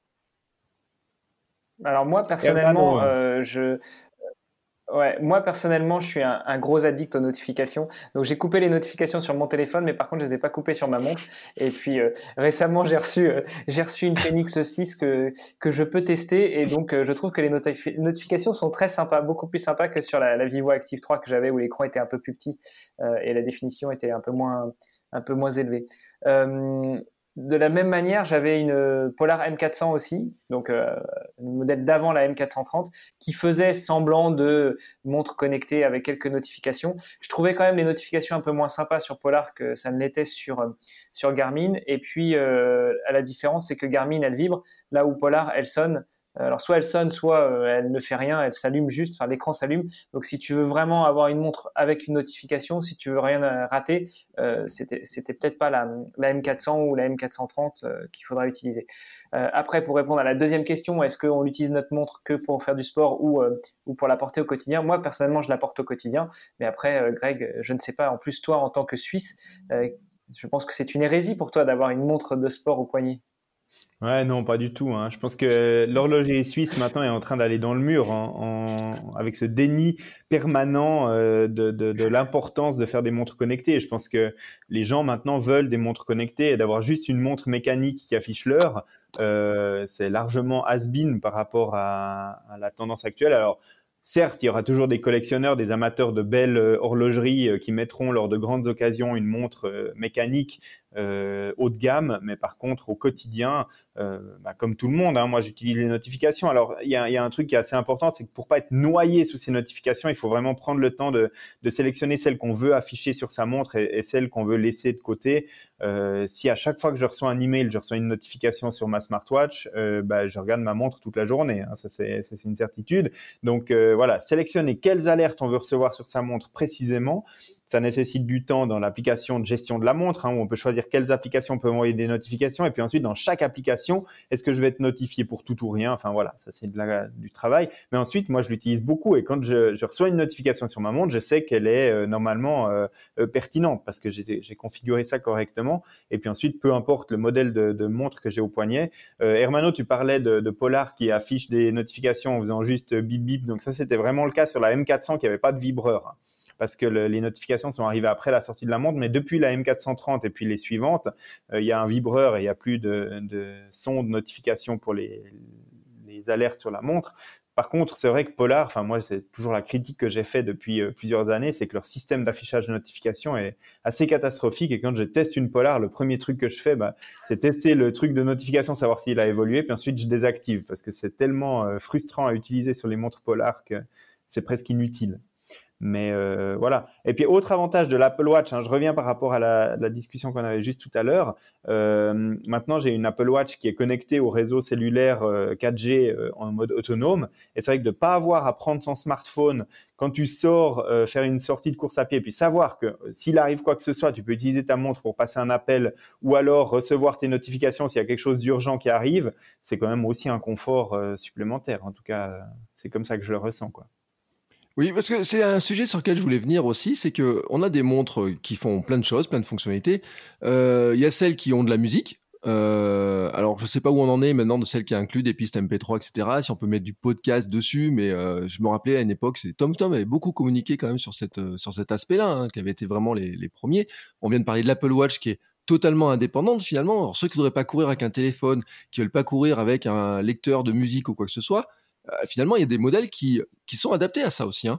Alors moi personnellement, euh, je Ouais, moi personnellement, je suis un, un gros addict aux notifications. Donc j'ai coupé les notifications sur mon téléphone, mais par contre, je les ai pas coupées sur ma montre. Et puis euh, récemment, j'ai reçu euh, j'ai reçu une Fenix six que que je peux tester, et donc euh, je trouve que les notifi- notifications sont très sympas, beaucoup plus sympas que sur la, la Vivo Active trois que j'avais où l'écran était un peu plus petit euh, et la définition était un peu moins un peu moins élevée. Euh, de la même manière, j'avais une Polar M quatre cents aussi, donc euh, le modèle d'avant la M quatre cent trente, qui faisait semblant de montre connectée avec quelques notifications. Je trouvais quand même les notifications un peu moins sympas sur Polar que ça ne l'était sur, sur Garmin. Et puis, euh, à la différence, c'est que Garmin, elle vibre, là où Polar, elle sonne. Alors, soit elle sonne, soit euh, elle ne fait rien, elle s'allume juste, enfin, l'écran s'allume. Donc, si tu veux vraiment avoir une montre avec une notification, si tu veux rien rater, euh, c'était, c'était peut-être pas la, la M quatre cents ou la M quatre cent trente euh, qu'il faudra utiliser. Euh, après, pour répondre à la deuxième question, est-ce qu'on utilise notre montre que pour faire du sport ou, euh, ou pour la porter au quotidien? Moi, personnellement, je la porte au quotidien. Mais après, euh, Greg, je ne sais pas. En plus, toi, en tant que Suisse, euh, je pense que c'est une hérésie pour toi d'avoir une montre de sport au poignet. Ouais, non, pas du tout. Hein. Je pense que l'horlogerie suisse maintenant est en train d'aller dans le mur en, en- avec ce déni permanent euh, de, de, de l'importance de faire des montres connectées. Je pense que les gens maintenant veulent des montres connectées et d'avoir juste une montre mécanique qui affiche l'heure, euh, c'est largement has-been par rapport à, à la tendance actuelle. Alors, certes, il y aura toujours des collectionneurs, des amateurs de belles euh, horlogeries euh, qui mettront lors de grandes occasions une montre euh, mécanique euh, haut de gamme, mais par contre, au quotidien, euh, bah, comme tout le monde, hein, moi, j'utilise les notifications. Alors, il y a, y a un truc qui est assez important, c'est que pour pas être noyé sous ces notifications, il faut vraiment prendre le temps de, de sélectionner celles qu'on veut afficher sur sa montre et, et celles qu'on veut laisser de côté. Euh, si à chaque fois que je reçois un email, je reçois une notification sur ma smartwatch, euh, bah, je regarde ma montre toute la journée. Hein, ça, c'est, ça, c'est une certitude. Donc, euh, voilà, sélectionner quelles alertes on veut recevoir sur sa montre précisément. Ça nécessite du temps dans l'application de gestion de la montre, hein, où on peut choisir quelles applications peuvent envoyer des notifications. Et puis ensuite, dans chaque application, est-ce que je vais être notifié pour tout ou rien? Enfin voilà, ça c'est de la, du travail. Mais ensuite, moi, je l'utilise beaucoup. Et quand je, je reçois une notification sur ma montre, je sais qu'elle est euh, normalement euh, euh, pertinente parce que j'ai, j'ai configuré ça correctement. Et puis ensuite, peu importe le modèle de, de montre que j'ai au poignet. Euh, Hermano, tu parlais de, de Polar qui affiche des notifications en faisant juste bip bip. Donc ça, c'était vraiment le cas sur la M quatre cents qui n'avait pas de vibreur, hein, parce que le, les notifications sont arrivées après la sortie de la montre, mais depuis la M quatre cent trente et puis les suivantes, euh, il y a un vibreur et il n'y a plus de, de son de notification pour les, les alertes sur la montre. Par contre, c'est vrai que Polar, enfin moi, c'est toujours la critique que j'ai fait depuis euh, plusieurs années, c'est que leur système d'affichage de notification est assez catastrophique. Et quand je teste une Polar, le premier truc que je fais, bah, c'est tester le truc de notification, savoir s'il a évolué, puis ensuite je désactive parce que c'est tellement euh, frustrant à utiliser sur les montres Polar que c'est presque inutile. Mais euh, voilà. Et puis, autre avantage de l'Apple Watch, hein, je reviens par rapport à la, la discussion qu'on avait juste tout à l'heure. Euh, maintenant, j'ai une Apple Watch qui est connectée au réseau cellulaire euh, quatre G euh, en mode autonome. Et c'est vrai que de ne pas avoir à prendre son smartphone quand tu sors euh, faire une sortie de course à pied, puis savoir que euh, s'il arrive quoi que ce soit, tu peux utiliser ta montre pour passer un appel ou alors recevoir tes notifications s'il y a quelque chose d'urgent qui arrive, c'est quand même aussi un confort euh, supplémentaire. En tout cas, euh, c'est comme ça que je le ressens, quoi. Oui, parce que c'est un sujet sur lequel je voulais venir aussi, c'est que on a des montres qui font plein de choses, plein de fonctionnalités. Euh, Il y a celles qui ont de la musique. Euh, alors, je sais pas où on en est maintenant de celles qui incluent des pistes M P trois, et cetera. Si on peut mettre du podcast dessus, mais euh, je me rappelais à une époque, c'est TomTom avait beaucoup communiqué quand même sur cette euh, sur cet aspect-là, hein, qui avait été vraiment les, les premiers. On vient de parler de l'Apple Watch qui est totalement indépendante finalement. Alors, ceux qui ne voudraient pas courir avec un téléphone, qui veulent pas courir avec un lecteur de musique ou quoi que ce soit, euh, finalement, il y a des modèles qui, qui sont adaptés à ça aussi. Hein.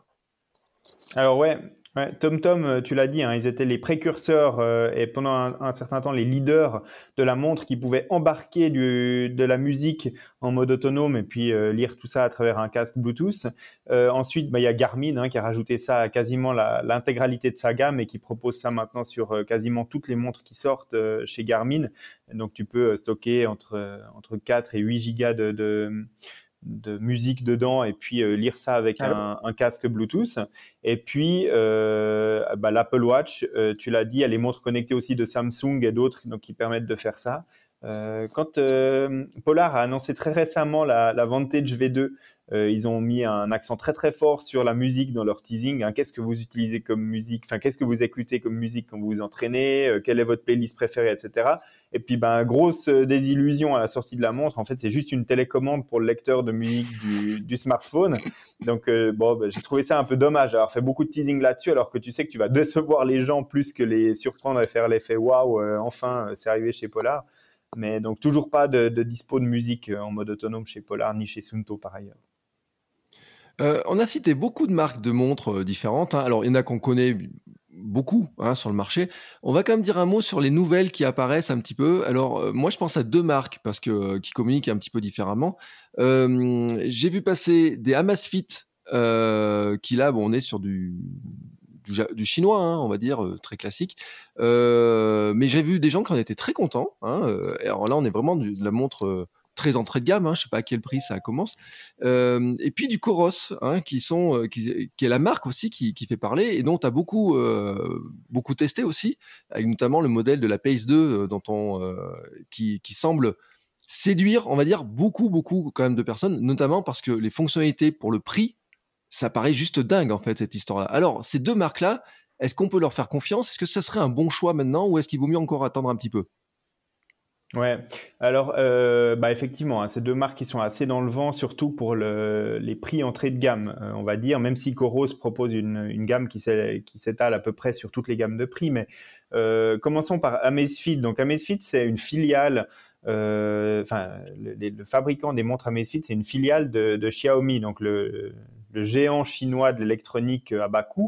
Alors ouais, ouais, TomTom, tu l'as dit, hein, ils étaient les précurseurs euh, et pendant un, un certain temps les leaders de la montre qui pouvaient embarquer du, de la musique en mode autonome et puis euh, lire tout ça à travers un casque Bluetooth. Euh, ensuite, bah, il y a Garmin hein, qui a rajouté ça à quasiment la, l'intégralité de sa gamme et qui propose ça maintenant sur euh, quasiment toutes les montres qui sortent euh, chez Garmin. Donc tu peux stocker entre, entre quatre et huit gigas de... de de musique dedans et puis euh, lire ça avec un, un casque Bluetooth. Et puis euh, bah, l'Apple Watch, euh, tu l'as dit, il y a les montres connectées aussi de Samsung et d'autres donc qui permettent de faire ça. Euh, quand euh, Polar a annoncé très récemment la, la Vantage V deux, euh, ils ont mis un accent très très fort sur la musique dans leur teasing. Hein. Qu'est-ce que vous utilisez comme musique, enfin qu'est-ce que vous écoutez comme musique quand vous vous entraînez, euh, quelle est votre playlist préférée, et cetera. Et puis ben grosse désillusion à la sortie de la montre. En fait, c'est juste une télécommande pour le lecteur de musique du, du smartphone. Donc euh, bon, ben, j'ai trouvé ça un peu dommage d'avoir fait beaucoup de teasing là-dessus, alors que tu sais que tu vas décevoir les gens plus que les surprendre et faire l'effet waouh. Euh, enfin, c'est arrivé chez Polar. Mais donc toujours pas de, de dispo de musique en mode autonome chez Polar ni chez Suunto par ailleurs. Euh, on a cité beaucoup de marques de montres euh, différentes. Hein. Alors, il y en a qu'on connaît beaucoup hein, sur le marché. On va quand même dire un mot sur les nouvelles qui apparaissent un petit peu. Alors, euh, moi, je pense à deux marques parce que euh, qui communiquent un petit peu différemment. Euh, j'ai vu passer des Amazfit euh, qui là, bon, on est sur du du, du chinois, hein, on va dire euh, très classique. Euh, mais j'ai vu des gens qui en étaient très contents. Hein. Euh, alors là, on est vraiment du, de la montre. Euh, très entrée de gamme, hein, je sais pas à quel prix ça commence. Euh, et puis du Coros, hein, qui sont, euh, qui, qui est la marque aussi qui, qui fait parler et dont tu as beaucoup, euh, beaucoup testé aussi, avec notamment le modèle de la Pace deux, euh, dont on, euh, qui, qui semble séduire, on va dire, beaucoup, beaucoup quand même de personnes, notamment parce que les fonctionnalités pour le prix, ça paraît juste dingue en fait cette histoire-là. Alors ces deux marques-là, est-ce qu'on peut leur faire confiance? Est-ce que ça serait un bon choix maintenant ou est-ce qu'il vaut mieux encore attendre un petit peu? Ouais, alors euh, bah effectivement, hein, ces deux marques qui sont assez dans le vent, surtout pour le, les prix entrée de gamme, euh, on va dire, même si Coros propose une, une gamme qui, s'est, qui s'étale à peu près sur toutes les gammes de prix. Mais euh, commençons par Amazfit. Donc Amazfit, c'est une filiale, euh, enfin le, le fabricant des montres Amazfit, c'est une filiale de, de Xiaomi, donc le, le géant chinois de l'électronique à bas coût.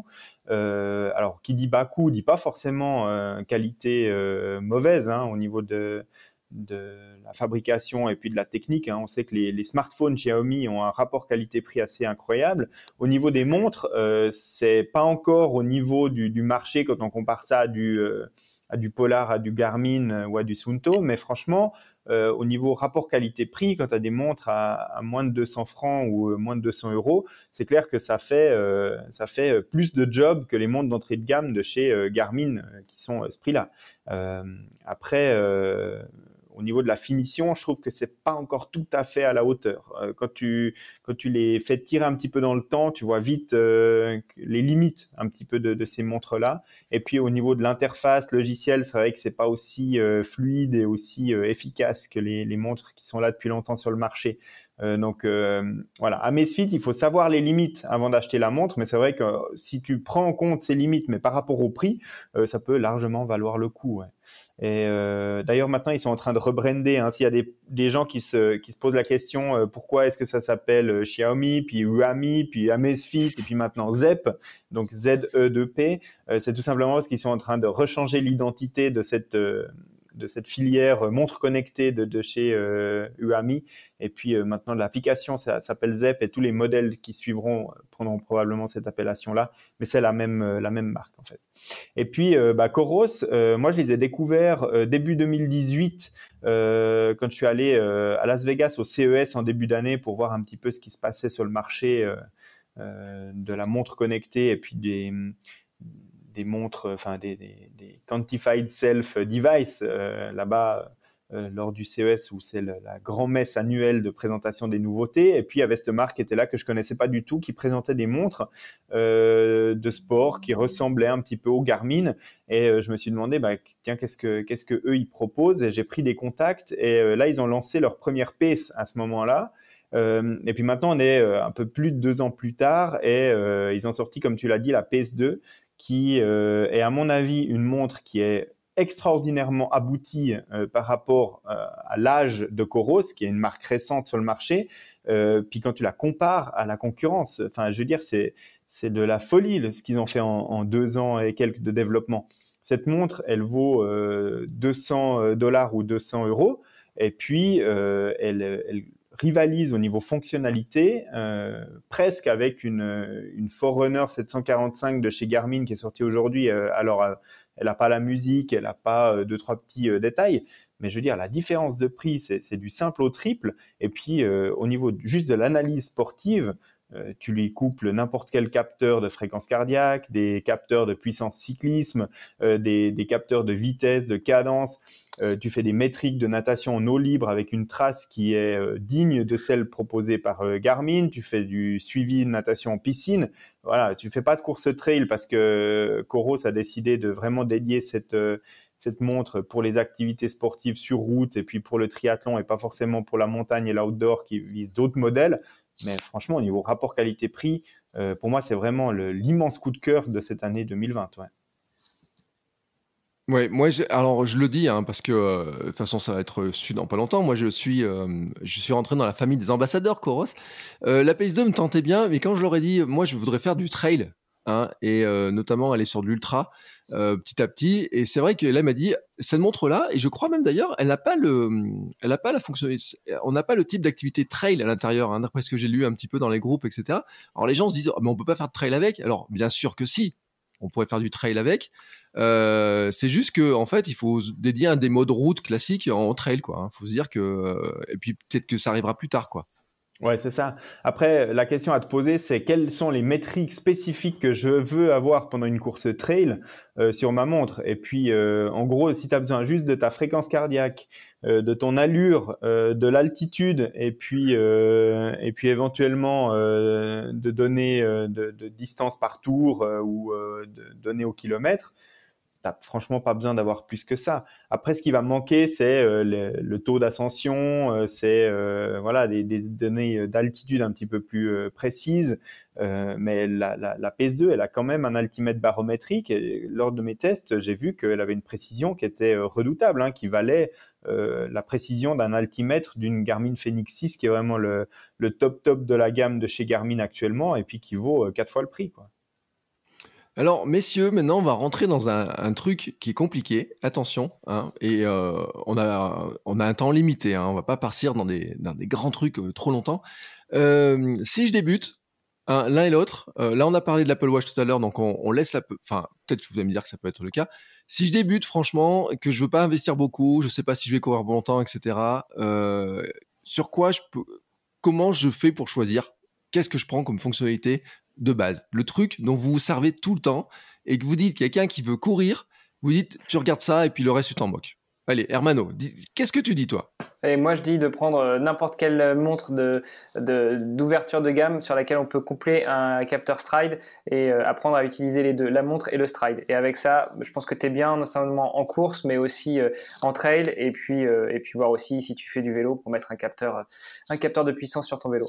Euh, alors, qui dit bas coût, dit pas forcément euh, qualité euh, mauvaise hein, au niveau de, de la fabrication et puis de la technique. Hein. On sait que les, les smartphones Xiaomi ont un rapport qualité-prix assez incroyable. Au niveau des montres, euh, c'est pas encore au niveau du, du marché quand on compare ça à du, euh, à du Polar, à du Garmin euh, ou à du Suunto. Mais franchement, euh, au niveau rapport qualité-prix, quand tu as des montres à, à moins de deux cents francs ou euh, moins de deux cents euros, c'est clair que ça fait, euh, ça fait plus de job que les montres d'entrée de gamme de chez euh, Garmin euh, qui sont à ce prix-là. Euh, après, euh, au niveau de la finition, je trouve que c'est pas encore tout à fait à la hauteur. Euh, quand tu quand tu les fais tirer un petit peu dans le temps, tu vois vite euh, les limites un petit peu de, de ces montres-là. Et puis au niveau de l'interface logicielle, c'est vrai que c'est pas aussi euh, fluide et aussi euh, efficace que les, les montres qui sont là depuis longtemps sur le marché. Euh, donc euh, voilà, Amazfit, il faut savoir les limites avant d'acheter la montre, mais c'est vrai que euh, si tu prends en compte ces limites, mais par rapport au prix, euh, ça peut largement valoir le coup. Ouais. Et euh, d'ailleurs, maintenant, ils sont en train de rebrander. Hein. S'il y a des, des gens qui se, qui se posent la question euh, pourquoi est-ce que ça s'appelle euh, Xiaomi, puis Huami, puis Amazfit, et puis maintenant Zepp, donc Z E deux P, euh, c'est tout simplement parce qu'ils sont en train de rechanger l'identité de cette, euh, de cette filière euh, montre connectée de, de chez euh, Huami. Et puis euh, maintenant, l'application ça, s'appelle Zepp et tous les modèles qui suivront euh, prendront probablement cette appellation-là. Mais c'est la même, euh, la même marque en fait. Et puis, euh, bah, Coros, euh, moi, je les ai découverts euh, début deux mille dix-huit euh, quand je suis allé euh, à Las Vegas au C E S en début d'année pour voir un petit peu ce qui se passait sur le marché euh, euh, de la montre connectée et puis des, des montres, enfin des, des, des Quantified Self Device euh, là-bas. Euh, lors du C E S où c'est le, la grand-messe annuelle de présentation des nouveautés. Et puis, il y avait cette marque qui était là que je connaissais pas du tout, qui présentait des montres euh, de sport qui ressemblaient un petit peu au Garmin. Et euh, je me suis demandé, bah, tiens, qu'est-ce que, qu'est-ce que eux, ils proposent? Et j'ai pris des contacts. Et euh, là, ils ont lancé leur première pace à ce moment-là. Euh, et puis maintenant, on est euh, un peu plus de deux ans plus tard et euh, ils ont sorti, comme tu l'as dit, la Pace deux qui euh, est, à mon avis, une montre qui est extraordinairement abouti euh, par rapport euh, à l'âge de Coros, qui est une marque récente sur le marché. Euh, puis quand tu la compares à la concurrence, enfin, je veux dire, c'est, c'est de la folie ce qu'ils ont fait en, en deux ans et quelques de développement. Cette montre, elle vaut euh, deux cents dollars ou deux cents euros. Et puis, euh, elle, elle rivalise au niveau fonctionnalité, euh, presque avec une, une Forerunner sept cent quarante-cinq de chez Garmin qui est sortie aujourd'hui. Euh, alors, euh, elle n'a pas la musique, elle n'a pas euh, deux, trois petits euh, détails, mais je veux dire, la différence de prix, c'est, c'est du simple au triple. Et puis, euh, au niveau juste de l'analyse sportive, euh, tu lui couples n'importe quel capteur de fréquence cardiaque, des capteurs de puissance cyclisme, euh, des, des capteurs de vitesse, de cadence. Euh, tu fais des métriques de natation en eau libre avec une trace qui est euh, digne de celle proposée par euh, Garmin. Tu fais du suivi de natation en piscine. Voilà, tu fais pas de course trail parce que Coros a décidé de vraiment dédier cette euh, cette montre pour les activités sportives sur route et puis pour le triathlon et pas forcément pour la montagne et l'outdoor qui visent d'autres modèles. Mais franchement, au niveau rapport qualité-prix, euh, pour moi, c'est vraiment le, l'immense coup de cœur de cette année deux mille vingt. Ouais. Ouais, moi, je, alors je le dis hein, parce que euh, de toute façon, ça va être su dans pas longtemps. Moi, je suis, euh, je suis rentré dans la famille des ambassadeurs Coros. Euh, la P S deux me tentait bien, mais quand je leur ai dit, moi, je voudrais faire du trail, hein, et euh, notamment aller sur de l'ultra euh, petit à petit. Et c'est vrai que là, elle m'a dit, cette montre-là, et je crois même d'ailleurs, elle n'a pas le, elle n'a pas la fonctionnalité. On n'a pas le type d'activité trail à l'intérieur, hein, d'après ce que j'ai lu un petit peu dans les groupes, et cetera. Alors les gens se disent, oh, mais on peut pas faire de trail avec. Alors bien sûr que si. On pourrait faire du trail avec. Euh, c'est juste que en fait, il faut dédier un des modes route classiques en trail, quoi. Il faut se dire que euh, et puis peut-être que ça arrivera plus tard, quoi. Ouais, c'est ça. Après, la question à te poser, c'est quelles sont les métriques spécifiques que je veux avoir pendant une course trail euh, sur ma montre. Et puis, euh, en gros, si tu as besoin juste de ta fréquence cardiaque, euh, de ton allure, euh, de l'altitude, et puis, euh, et puis éventuellement euh, de données euh, de, de distance par tour euh, ou euh, de données au kilomètre, t'as franchement pas besoin d'avoir plus que ça. Après, ce qui va manquer, c'est euh, le, le taux d'ascension, euh, c'est euh, voilà des, des données d'altitude un petit peu plus euh, précises. Euh, mais la, la, la P S deux, elle a quand même un altimètre barométrique. Et lors de mes tests, j'ai vu qu'elle avait une précision qui était euh, redoutable, hein, qui valait euh, la précision d'un altimètre d'une Garmin Fenix six, qui est vraiment le, le top top de la gamme de chez Garmin actuellement, et puis qui vaut euh, quatre fois le prix, quoi. Alors, messieurs, maintenant, on va rentrer dans un, un truc qui est compliqué. Attention, hein, et euh, on a, on a un temps limité. Hein, on va pas partir dans des, dans des grands trucs euh, trop longtemps. Euh, si je débute, hein, l'un et l'autre, euh, là, on a parlé de l'Apple Watch tout à l'heure, donc on, on laisse la, enfin, peut-être que vous allez me dire que ça peut être le cas. Si je débute, franchement, que je veux pas investir beaucoup, je sais pas si je vais courir pour longtemps, et cetera. Euh, sur quoi je peux, comment je fais pour choisir? Qu'est-ce que je prends comme fonctionnalité de base? Le truc dont vous vous servez tout le temps et que vous dites quelqu'un qui veut courir, vous dites tu regardes ça et puis le reste tu t'en moques. Allez, Hermano, dis- qu'est-ce que tu dis toi? Et moi, je dis de prendre n'importe quelle montre de, de, d'ouverture de gamme sur laquelle on peut coupler un capteur Stride et euh, apprendre à utiliser les deux, la montre et le Stride. Et avec ça, je pense que tu es bien, non seulement en course, mais aussi euh, en trail, et puis, euh, et puis voir aussi si tu fais du vélo pour mettre un capteur, un capteur de puissance sur ton vélo.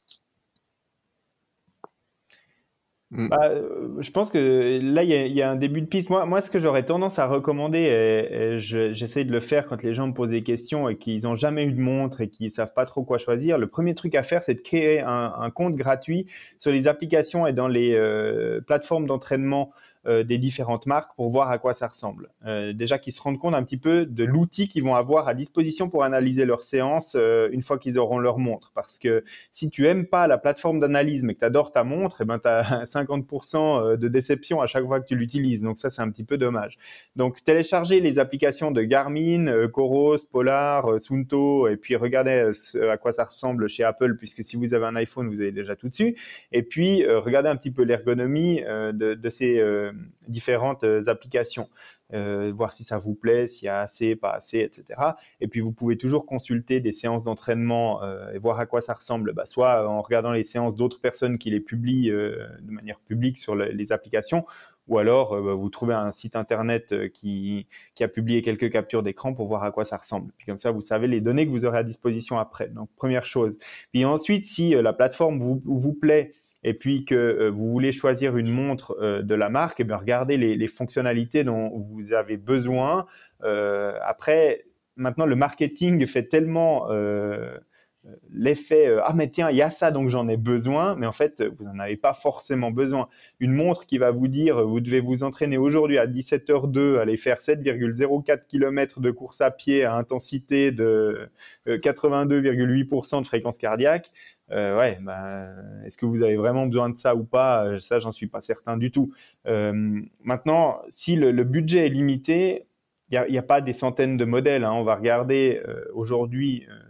Mm. Bah, euh, je pense que là, il y a, il y a un début de piste. Moi, moi, ce que j'aurais tendance à recommander, et, et je- j'essaie de le faire quand les gens me posent des questions et qu'ils n'ont jamais eu de montre et qu'ils savent pas trop quoi choisir, le premier truc à faire, c'est de créer un, un compte gratuit sur les applications et dans les euh, plateformes d'entraînement euh, des différentes marques pour voir à quoi ça ressemble. Euh, déjà qu'ils se rendent compte un petit peu de l'outil qu'ils vont avoir à disposition pour analyser leurs séances euh, une fois qu'ils auront leur montre. Parce que si tu aimes pas la plateforme d'analyse mais que tu adores ta montre, eh ben, tu as cinquante pour cent de déception à chaque fois que tu l'utilises. Donc ça, c'est un petit peu dommage. Donc téléchargez les applications de Garmin, euh, Coros, Polar, euh, Suunto, et puis regardez euh, à quoi ça ressemble chez Apple, puisque si vous avez un iPhone, vous avez déjà tout dessus. Et puis euh, regardez un petit peu l'ergonomie euh, de, de ces euh, différentes euh, applications. Euh, voir si ça vous plaît, s'il y a assez, pas assez, et cetera. Et puis vous pouvez toujours consulter des séances d'entraînement euh, et voir à quoi ça ressemble, bah, soit en regardant les séances d'autres personnes qui les publient euh, de manière publique sur le, les applications, ou alors euh, bah, vous trouvez un site internet euh, qui, qui a publié quelques captures d'écran pour voir à quoi ça ressemble. Puis comme ça, vous savez les données que vous aurez à disposition après. Donc première chose. Puis ensuite, si euh, la plateforme vous, vous plaît, et puis que euh, vous voulez choisir une montre euh, de la marque, et bien regardez les, les fonctionnalités dont vous avez besoin. Euh, après, maintenant, le marketing fait tellement euh, l'effet euh, « Ah, mais tiens, il y a ça, donc j'en ai besoin », mais en fait, vous n'en avez pas forcément besoin. Une montre qui va vous dire « Vous devez vous entraîner aujourd'hui à dix-sept heures deux, aller faire sept virgule zéro quatre kilomètres de course à pied à intensité de euh, quatre-vingt-deux virgule huit pour cent de fréquence cardiaque », Euh, ouais, bah, est-ce que vous avez vraiment besoin de ça ou pas? Ça, j'en suis pas certain du tout. Euh, maintenant, si le, le budget est limité, il n'y a, a pas des centaines de modèles. Hein. On va regarder euh, aujourd'hui, euh,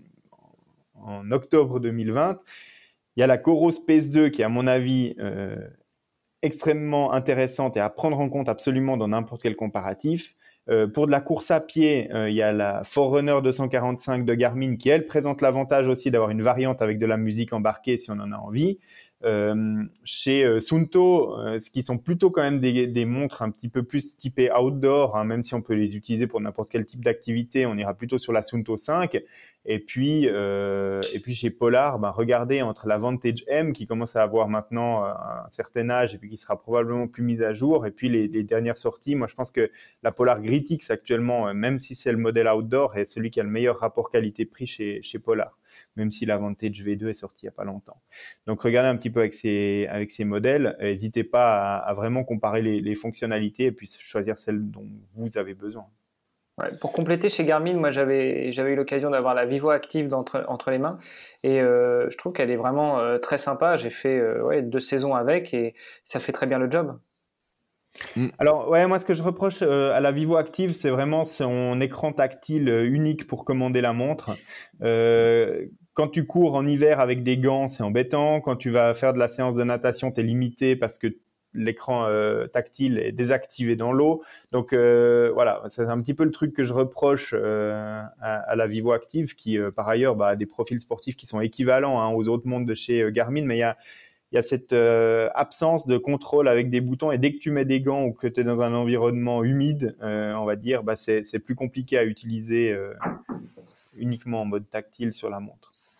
en octobre deux mille vingt, il y a la Coros Pace deux qui est, à mon avis, euh, extrêmement intéressante et à prendre en compte absolument dans n'importe quel comparatif. Euh, pour de la course à pied, euh, il y a la Forerunner deux cent quarante-cinq de Garmin qui, elle, présente l'avantage aussi d'avoir une variante avec de la musique embarquée si on en a envie. Euh, chez euh, Suunto, euh, ce qui sont plutôt quand même des, des montres un petit peu plus typées outdoor, hein, même si on peut les utiliser pour n'importe quel type d'activité, on ira plutôt sur la Suunto cinq. Et puis, euh, et puis chez Polar, ben, regardez entre la Vantage M qui commence à avoir maintenant un certain âge et puis qui sera probablement plus mise à jour, et puis les, les dernières sorties. Moi, je pense que la Polar Gritix actuellement, même si c'est le modèle outdoor, est celui qui a le meilleur rapport qualité-prix chez, chez Polar, même si la Vantage V deux est sortie il n'y a pas longtemps. Donc, regardez un petit peu avec ces, avec ces modèles. N'hésitez pas à, à vraiment comparer les, les fonctionnalités et puis choisir celle dont vous avez besoin. Ouais, pour compléter, chez Garmin, moi j'avais j'avais eu l'occasion d'avoir la Vivo Active entre, entre les mains et euh, je trouve qu'elle est vraiment euh, très sympa. J'ai fait euh, ouais, deux saisons avec et ça fait très bien le job. Alors, ouais, moi, ce que je reproche euh, à la Vivo Active, c'est vraiment son écran tactile unique pour commander la montre. Euh, quand tu cours en hiver avec des gants, c'est embêtant. Quand tu vas faire de la séance de natation, tu es limité parce que l'écran euh, tactile est désactivé dans l'eau. Donc, euh, voilà, c'est un petit peu le truc que je reproche euh, à, à la Vivo Active, qui, euh, par ailleurs, bah, a des profils sportifs qui sont équivalents hein, aux autres montres de chez euh, Garmin, mais il y a il y a cette euh, absence de contrôle avec des boutons, et dès que tu mets des gants ou que tu es dans un environnement humide, euh, on va dire, bah c'est, c'est plus compliqué à utiliser euh, uniquement en mode tactile sur la montre.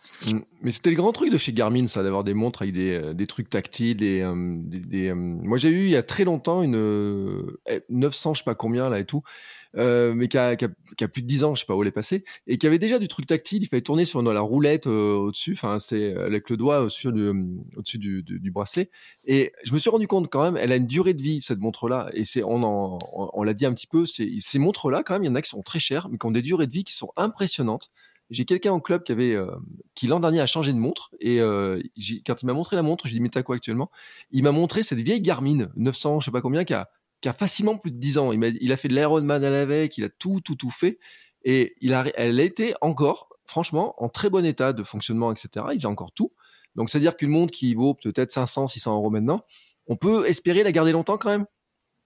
Mais c'était le grand truc de chez Garmin, ça, d'avoir des montres avec des, des trucs tactiles. Des, euh, des, des, euh... Moi, j'ai eu il y a très longtemps une euh, neuf cents, je sais pas combien là et tout, euh, mais qui a, qui, a, qui a plus de dix ans, je sais pas où elle est passée, et qui avait déjà du truc tactile. Il fallait tourner sur une, la roulette euh, au-dessus, enfin, c'est avec le doigt au-dessus, du, au-dessus du, du, du bracelet. Et je me suis rendu compte quand même, elle a une durée de vie, cette montre-là, et c'est, on, en, on, on l'a dit un petit peu, c'est, ces montres-là, quand même, il y en a qui sont très chères, mais qui ont des durées de vie qui sont impressionnantes. J'ai quelqu'un en club qui avait, euh, qui l'an dernier a changé de montre, et euh, j'ai, quand il m'a montré la montre, j'ai dit mais t'as quoi actuellement? Il m'a montré cette vieille Garmin neuf cents, je sais pas combien, qui a, qui a facilement plus de dix ans. Il, m'a, il a fait de l'Ironman avec, il a tout, tout, tout fait, et il a, elle était encore, franchement, en très bon état de fonctionnement, et cetera. Il faisait encore tout. Donc c'est à dire qu'une montre qui vaut peut-être cinq cents, six cents euros maintenant, on peut espérer la garder longtemps quand même.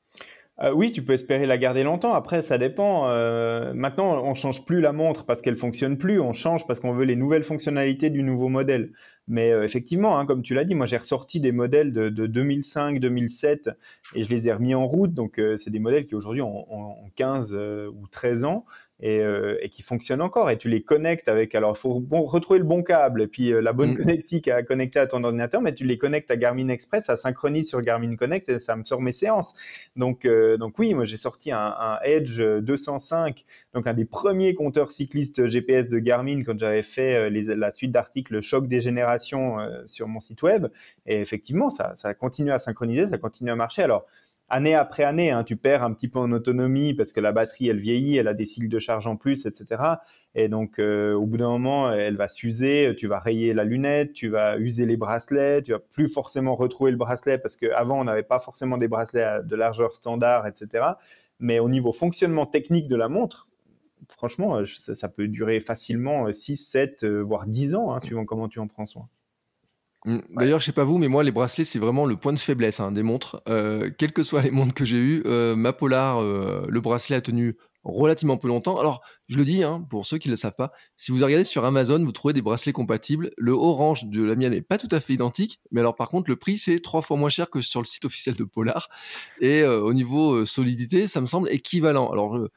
Euh, oui, tu peux espérer la garder longtemps. Après, ça dépend. Euh, maintenant, on change plus la montre parce qu'elle fonctionne plus. On change parce qu'on veut les nouvelles fonctionnalités du nouveau modèle. Mais euh, effectivement, hein, comme tu l'as dit, moi j'ai ressorti des modèles de, de deux mille cinq, deux mille sept et je les ai remis en route. Donc, euh, c'est des modèles qui aujourd'hui ont, ont quinze euh, ou treize ans. Et, euh, et qui fonctionnent encore, et tu les connectes avec, alors il faut bon, retrouver le bon câble et puis euh, la bonne mmh. connectique à connecter à ton ordinateur, mais tu les connectes à Garmin Express, ça synchronise sur Garmin Connect et ça me sort mes séances. Donc, euh, donc oui, moi j'ai sorti un, un Edge deux cent cinq, donc un des premiers compteurs cyclistes G P S de Garmin quand j'avais fait euh, les, la suite d'articles Choc des générations euh, sur mon site web, et effectivement ça, ça continue à synchroniser, ça continue à marcher. Alors année après année, hein, tu perds un petit peu en autonomie parce que la batterie, elle vieillit, elle a des cycles de charge en plus, et cetera. Et donc, euh, au bout d'un moment, elle va s'user, tu vas rayer la lunette, tu vas user les bracelets, tu vas plus forcément retrouver le bracelet parce qu'avant, on n'avait pas forcément des bracelets de largeur standard, et cetera. Mais au niveau fonctionnement technique de la montre, franchement, ça, ça peut durer facilement six, sept, voire dix ans, hein, suivant comment tu en prends soin. D'ailleurs, ouais. Je sais pas vous, mais moi, les bracelets, c'est vraiment le point de faiblesse hein, des montres. Euh, quelles que soient les montres que j'ai eues, euh, ma Polar, euh, le bracelet a tenu relativement peu longtemps. Alors, je le dis, hein, pour ceux qui ne le savent pas, si vous regardez sur Amazon, vous trouvez des bracelets compatibles. Le orange de la mienne n'est pas tout à fait identique, mais alors par contre, le prix, c'est trois fois moins cher que sur le site officiel de Polar. Et euh, au niveau euh, solidité, ça me semble équivalent. Alors, euh,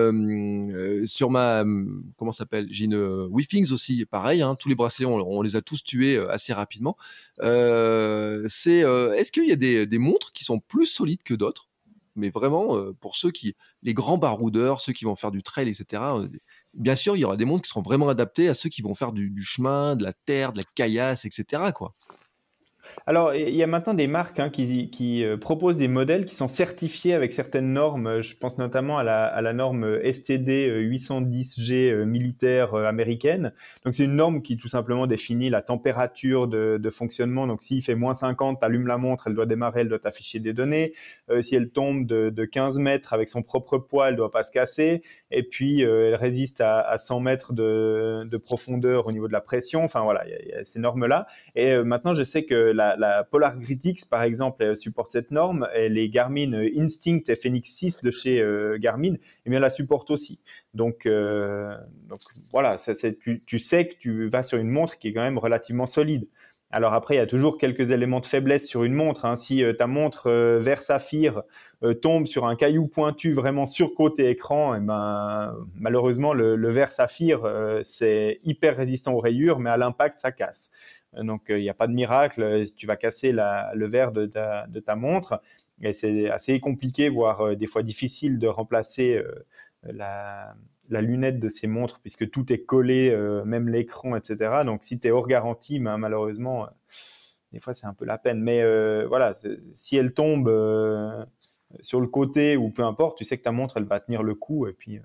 euh, sur ma... Comment ça s'appelle ? J'ai une euh, WeThings aussi, pareil. Hein, tous les bracelets, on, on les a tous tués euh, assez rapidement. Euh, c'est, euh, est-ce qu'il y a des, des montres qui sont plus solides que d'autres ? Mais vraiment, euh, pour ceux qui, les grands baroudeurs, ceux qui vont faire du trail, et cetera, euh, bien sûr, il y aura des montres qui seront vraiment adaptées à ceux qui vont faire du, du chemin, de la terre, de la caillasse, et cetera, quoi. Alors, il y a maintenant des marques hein, qui, qui euh, proposent des modèles qui sont certifiés avec certaines normes. Je pense notamment à la, à la norme S T D huit cent dix G euh, militaire euh, américaine. Donc, c'est une norme qui tout simplement définit la température de, de fonctionnement. Donc, s'il fait moins cinquante, tu allumes la montre, elle doit démarrer, elle doit t'afficher des données. Euh, si elle tombe de, de quinze mètres avec son propre poids, elle ne doit pas se casser. Et puis, euh, elle résiste à, à cent mètres de, de profondeur au niveau de la pression. Enfin, voilà, il y, y a ces normes-là. Et euh, maintenant, je sais que la, la Polar Gritix, par exemple, elle supporte cette norme, et les Garmin Instinct F N X six de chez euh, Garmin, eh bien, la supporte aussi. Donc, euh, donc voilà, ça, c'est, tu, tu sais que tu vas sur une montre qui est quand même relativement solide. Alors après, il y a toujours quelques éléments de faiblesse sur une montre. Hein. Si euh, ta montre euh, vert saphir euh, tombe sur un caillou pointu vraiment sur côté écran, eh ben, malheureusement, le, le vert saphir, euh, c'est hyper résistant aux rayures, mais à l'impact, ça casse. Donc, il euh, n'y a pas de miracle, tu vas casser la, le verre de ta, de ta montre, et c'est assez compliqué, voire euh, des fois difficile de remplacer euh, la, la lunette de ces montres, puisque tout est collé, euh, même l'écran, et cetera. Donc, si tu es hors garantie, ben, malheureusement, euh, des fois, c'est un peu la peine. Mais euh, voilà, si elle tombe euh, sur le côté ou peu importe, tu sais que ta montre, elle va tenir le coup, et puis euh,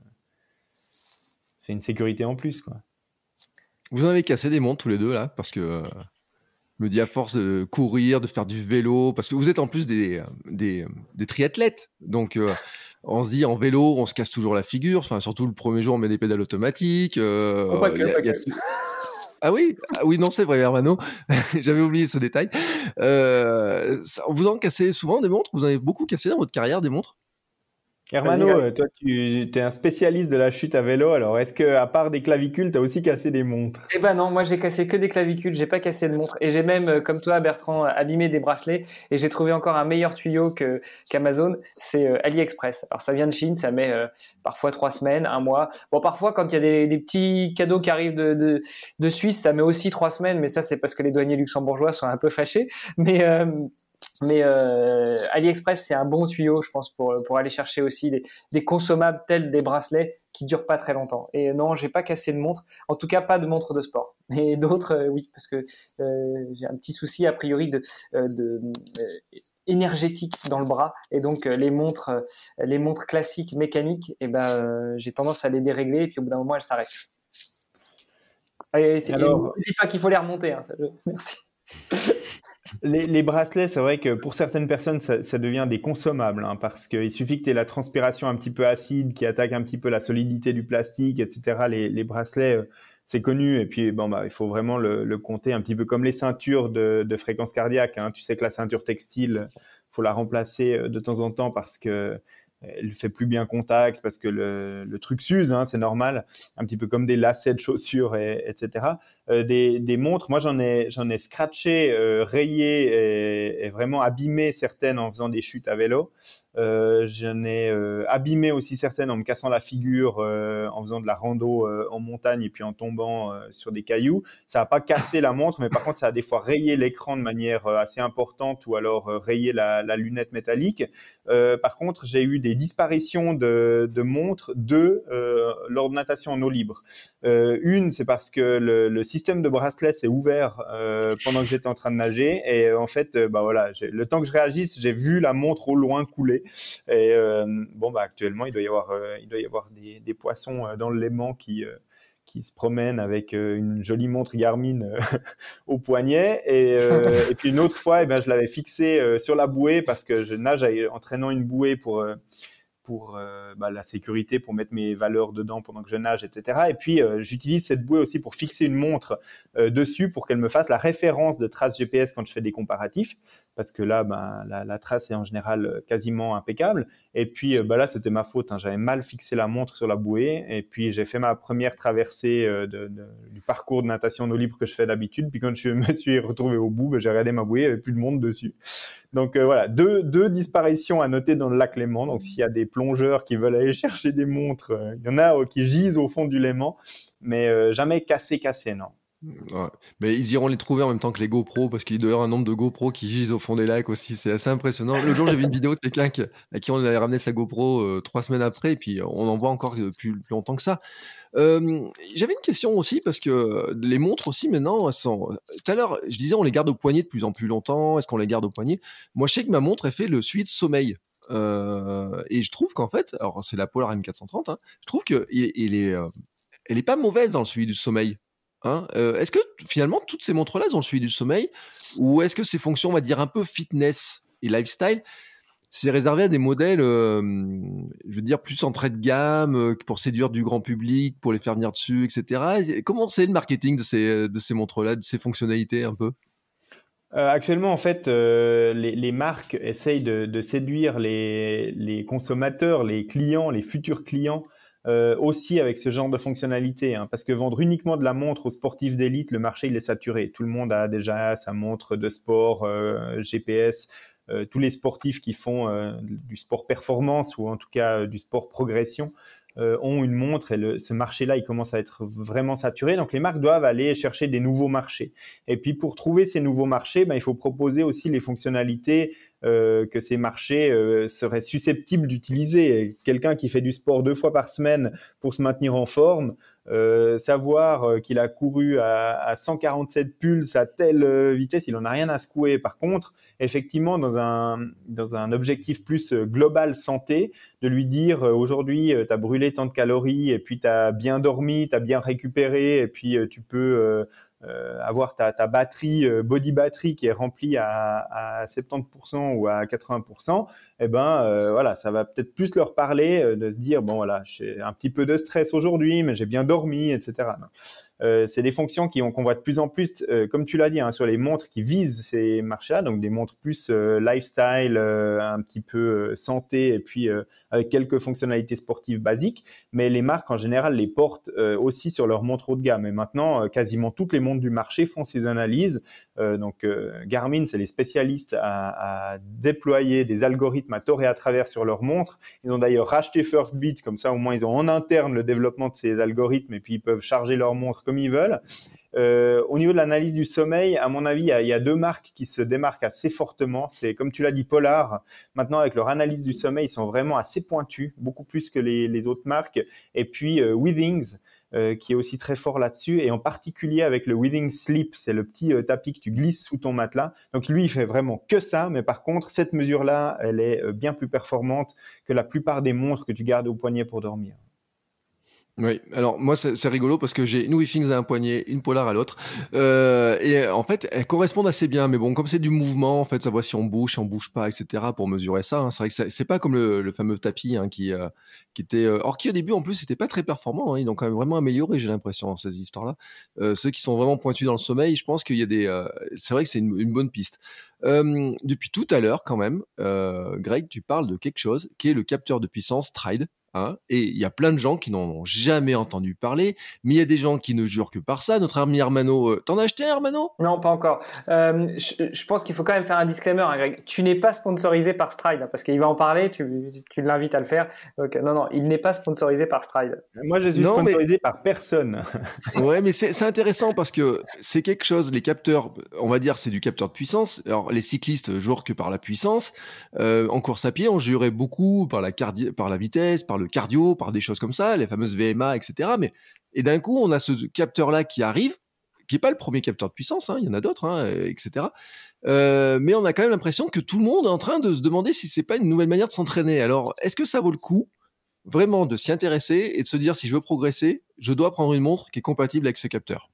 c'est une sécurité en plus, quoi. Vous en avez cassé des montres tous les deux là, parce que euh, je me dis à force de courir, de faire du vélo, parce que vous êtes en plus des, des, des triathlètes, donc euh, on se dit en vélo, on se casse toujours la figure, enfin, surtout le premier jour on met des pédales automatiques. Euh, oh, pas que, y a, pas y a... que. Ah oui, ah oui, non, c'est vrai, Hermano, j'avais oublié ce détail. Euh, ça, vous en cassez souvent des montres ? Vous en avez beaucoup cassé dans votre carrière des montres ? Hermano, Vas-y, euh, toi, tu es un spécialiste de la chute à vélo. Alors, est-ce que, à part des clavicules, tu as aussi cassé des montres? Eh ben non, moi j'ai cassé que des clavicules, j'ai pas cassé de montre et j'ai même, euh, comme toi Bertrand, abîmé des bracelets et j'ai trouvé encore un meilleur tuyau que qu'Amazon, c'est euh, AliExpress. Alors ça vient de Chine, ça met euh, parfois trois semaines, un mois. Bon, parfois quand il y a des, des petits cadeaux qui arrivent de, de, de Suisse, ça met aussi trois semaines, mais ça c'est parce que les douaniers luxembourgeois sont un peu fâchés. Mais euh, mais euh, AliExpress c'est un bon tuyau, je pense, pour pour aller chercher aussi des, des consommables tels des bracelets qui durent pas très longtemps. Et non, j'ai pas cassé de montre. En tout cas, pas de montre de sport. Et d'autres, euh, oui, parce que euh, j'ai un petit souci a priori de, euh, de euh, énergétique dans le bras, et donc euh, les montres, euh, les montres classiques mécaniques, et ben euh, j'ai tendance à les dérégler, et puis au bout d'un moment elles s'arrêtent. Et, c'est, et ne Alors, dis pas qu'il faut les remonter, hein, ça, je, merci. Les, les bracelets, c'est vrai que pour certaines personnes, ça, ça devient des consommables, hein, parce qu'il suffit que tu aies la transpiration un petit peu acide qui attaque un petit peu la solidité du plastique, et cetera. Les, les bracelets, euh, c'est connu, et puis bon, bah, il faut vraiment le, le compter un petit peu comme les ceintures de, de fréquence cardiaque. Hein. Tu sais que la ceinture textile, faut la remplacer de temps en temps parce que elle fait plus bien contact, parce que le, le truc s'use, hein, c'est normal, un petit peu comme des lacets de chaussures, et, etc. Euh, des, des montres, moi j'en ai, j'en ai scratché, euh, rayé et, et vraiment abîmé certaines en faisant des chutes à vélo. Euh, j'en ai euh, abîmé aussi certaines en me cassant la figure, euh, en faisant de la rando euh, en montagne et puis en tombant euh, sur des cailloux. Ça n'a pas cassé la montre, mais par contre ça a des fois rayé l'écran de manière euh, assez importante, ou alors euh, rayé la, la lunette métallique. Euh, par contre, j'ai eu des disparitions de, de montres, deux euh, lors de natation en eau libre. Euh, une, c'est parce que le, le système de bracelet s'est ouvert euh, pendant que j'étais en train de nager, et euh, en fait, euh, bah voilà, j'ai, le temps que je réagisse, j'ai vu la montre au loin couler. Et euh, bon, bah actuellement, il doit y avoir, euh, il doit y avoir des, des poissons euh, dans le Léman qui euh, qui se promènent avec euh, une jolie montre Garmin euh, au poignet. Et, euh, et puis une autre fois, eh ben, je l'avais fixée euh, sur la bouée parce que je nage en traînant une bouée pour euh, pour euh, bah, la sécurité, pour mettre mes valeurs dedans pendant que je nage, et cetera. Et puis, euh, j'utilise cette bouée aussi pour fixer une montre euh, dessus pour qu'elle me fasse la référence de trace G P S quand je fais des comparatifs, parce que là, bah, la, la trace est en général quasiment impeccable. Et puis, euh, bah, là, c'était ma faute. Hein. J'avais mal fixé la montre sur la bouée. Et puis, j'ai fait ma première traversée euh, de, de, du parcours de natation en eau libre que je fais d'habitude. Puis, quand je me suis retrouvé au bout, bah, j'ai regardé ma bouée, il n'y avait plus de monde dessus. Donc euh, voilà, deux, deux disparitions à noter dans le lac Léman. Donc s'il y a des plongeurs qui veulent aller chercher des montres, euh, il y en a euh, qui gisent au fond du Léman, mais euh, jamais cassé, cassé, non. Ouais. Mais ils iront les trouver en même temps que les GoPro, parce qu'il doit y avoir un nombre de GoPro qui gisent au fond des lacs aussi. C'est assez impressionnant. Le jour, j'ai vu une vidéo de quelqu'un qui, à qui on avait ramené sa GoPro euh, trois semaines après, et puis on en voit encore plus, plus longtemps que ça. Euh, j'avais une question aussi, parce que les montres aussi maintenant, elles sont... Tout à l'heure, je disais on les garde au poignet de plus en plus longtemps. Est-ce qu'on les garde au poignet? Moi, je sais que ma montre, elle fait le suivi de sommeil. Euh, et je trouve qu'en fait, alors c'est la Polar M quatre cent trente, hein, je trouve qu'elle elle est, euh, elle est pas mauvaise dans le suivi du sommeil. Hein, euh, est-ce que finalement toutes ces montres-là elles ont le suivi du sommeil, ou est-ce que ces fonctions, on va dire un peu fitness et lifestyle, c'est réservé à des modèles, euh, je veux dire plus entrée de gamme, euh, pour séduire du grand public, pour les faire venir dessus, et cetera. Comment c'est le marketing de ces de ces montres-là, de ces fonctionnalités un peu? Euh, actuellement, en fait, euh, les, les marques essayent de, de séduire les, les consommateurs, les clients, les futurs clients, euh, aussi avec ce genre de fonctionnalité. Hein, parce que vendre uniquement de la montre aux sportifs d'élite, le marché il est saturé. Tout le monde a déjà sa montre de sport, euh, G P S. Euh, tous les sportifs qui font euh, du sport performance, ou en tout cas euh, du sport progression, Euh, ont une montre, et le, ce marché-là, il commence à être vraiment saturé. Donc, les marques doivent aller chercher des nouveaux marchés. Et puis, pour trouver ces nouveaux marchés, ben, il faut proposer aussi les fonctionnalités euh, que ces marchés euh, seraient susceptibles d'utiliser. Et quelqu'un qui fait du sport deux fois par semaine pour se maintenir en forme, euh, savoir euh, qu'il a couru à, à cent quarante-sept pulses à telle euh, vitesse, il en a rien à secouer. Par contre, effectivement, dans un, dans un objectif plus euh, global santé, de lui dire euh, aujourd'hui, euh, tu as brûlé tant de calories, et puis tu as bien dormi, tu as bien récupéré, et puis euh, tu peux euh, euh, avoir ta, ta batterie, euh, body battery qui est remplie à, à soixante-dix pour cent ou à quatre-vingts pour cent, eh ben, euh, voilà, ça va peut-être plus leur parler euh, de se dire, bon, voilà, j'ai un petit peu de stress aujourd'hui, mais j'ai bien dormi, et cetera. Euh, c'est des fonctions qui on, qu'on voit de plus en plus, euh, comme tu l'as dit, hein, sur les montres qui visent ces marchés-là, donc des montres plus euh, lifestyle, euh, un petit peu euh, santé, et puis euh, avec quelques fonctionnalités sportives basiques. Mais les marques, en général, les portent euh, aussi sur leurs montres haut de gamme. Et maintenant, euh, quasiment toutes les montres du marché font ces analyses. Euh, donc, euh, Garmin, c'est les spécialistes à, à déployer des algorithmes à tort et à travers sur leurs montres. Ils ont d'ailleurs racheté Firstbeat, comme ça, au moins, ils ont en interne le développement de ces algorithmes et puis ils peuvent charger leurs montres comme ils veulent. Euh, au niveau de l'analyse du sommeil, à mon avis, il y, a, il y a deux marques qui se démarquent assez fortement. C'est, comme tu l'as dit, Polar. Maintenant, avec leur analyse du sommeil, ils sont vraiment assez pointus, beaucoup plus que les, les autres marques. Et puis, euh, Withings, euh, qui est aussi très fort là-dessus, et en particulier avec le Withings Sleep, c'est le petit euh, tapis que tu glisses sous ton matelas. Donc, lui, il fait vraiment que ça. Mais par contre, cette mesure-là, elle est bien plus performante que la plupart des montres que tu gardes au poignet pour dormir. Oui, alors moi c'est, c'est rigolo parce que j'ai une Withings à un poignet, une Polar à l'autre, euh, et en fait elles correspondent assez bien, mais bon, comme c'est du mouvement, en fait ça voit si on bouge, si on bouge pas, et cetera pour mesurer ça, hein. C'est vrai que c'est, c'est pas comme le, le fameux tapis, hein, qui, euh, qui était, euh, or qui au début en plus c'était pas très performant, hein. Ils ont quand même vraiment amélioré, j'ai l'impression, dans ces histoires-là. Euh, ceux qui sont vraiment pointus dans le sommeil, je pense qu'il y a des, euh, c'est vrai que c'est une, une bonne piste. Euh, depuis tout à l'heure quand même, euh, Greg, tu parles de quelque chose qui est le capteur de puissance Stride. Hein, et il y a plein de gens qui n'en ont jamais entendu parler, mais il y a des gens qui ne jurent que par ça. Notre ami Hermano, euh, t'en as acheté un, Hermano ? Non, pas encore. Euh, je, je pense qu'il faut quand même faire un disclaimer, hein, Greg. Tu n'es pas sponsorisé par Stride, hein, parce qu'il va en parler, tu, tu l'invites à le faire. Donc, non, non, il n'est pas sponsorisé par Stride. Moi, je suis non, sponsorisé mais... par personne. Ouais, mais c'est, c'est intéressant parce que c'est quelque chose, les capteurs, on va dire, c'est du capteur de puissance. Alors, les cyclistes jurent que par la puissance. Euh, en course à pied, on jurait beaucoup par la, cardi- par la vitesse, par le cardio, par des choses comme ça, les fameuses V M A, et cetera. Mais, et d'un coup, on a ce capteur-là qui arrive, qui n'est pas le premier capteur de puissance, hein, il y en a d'autres, hein, et cetera. Euh, mais on a quand même l'impression que tout le monde est en train de se demander si c'est pas une nouvelle manière de s'entraîner. Alors, est-ce que ça vaut le coup vraiment de s'y intéresser et de se dire, si je veux progresser, je dois prendre une montre qui est compatible avec ce capteur?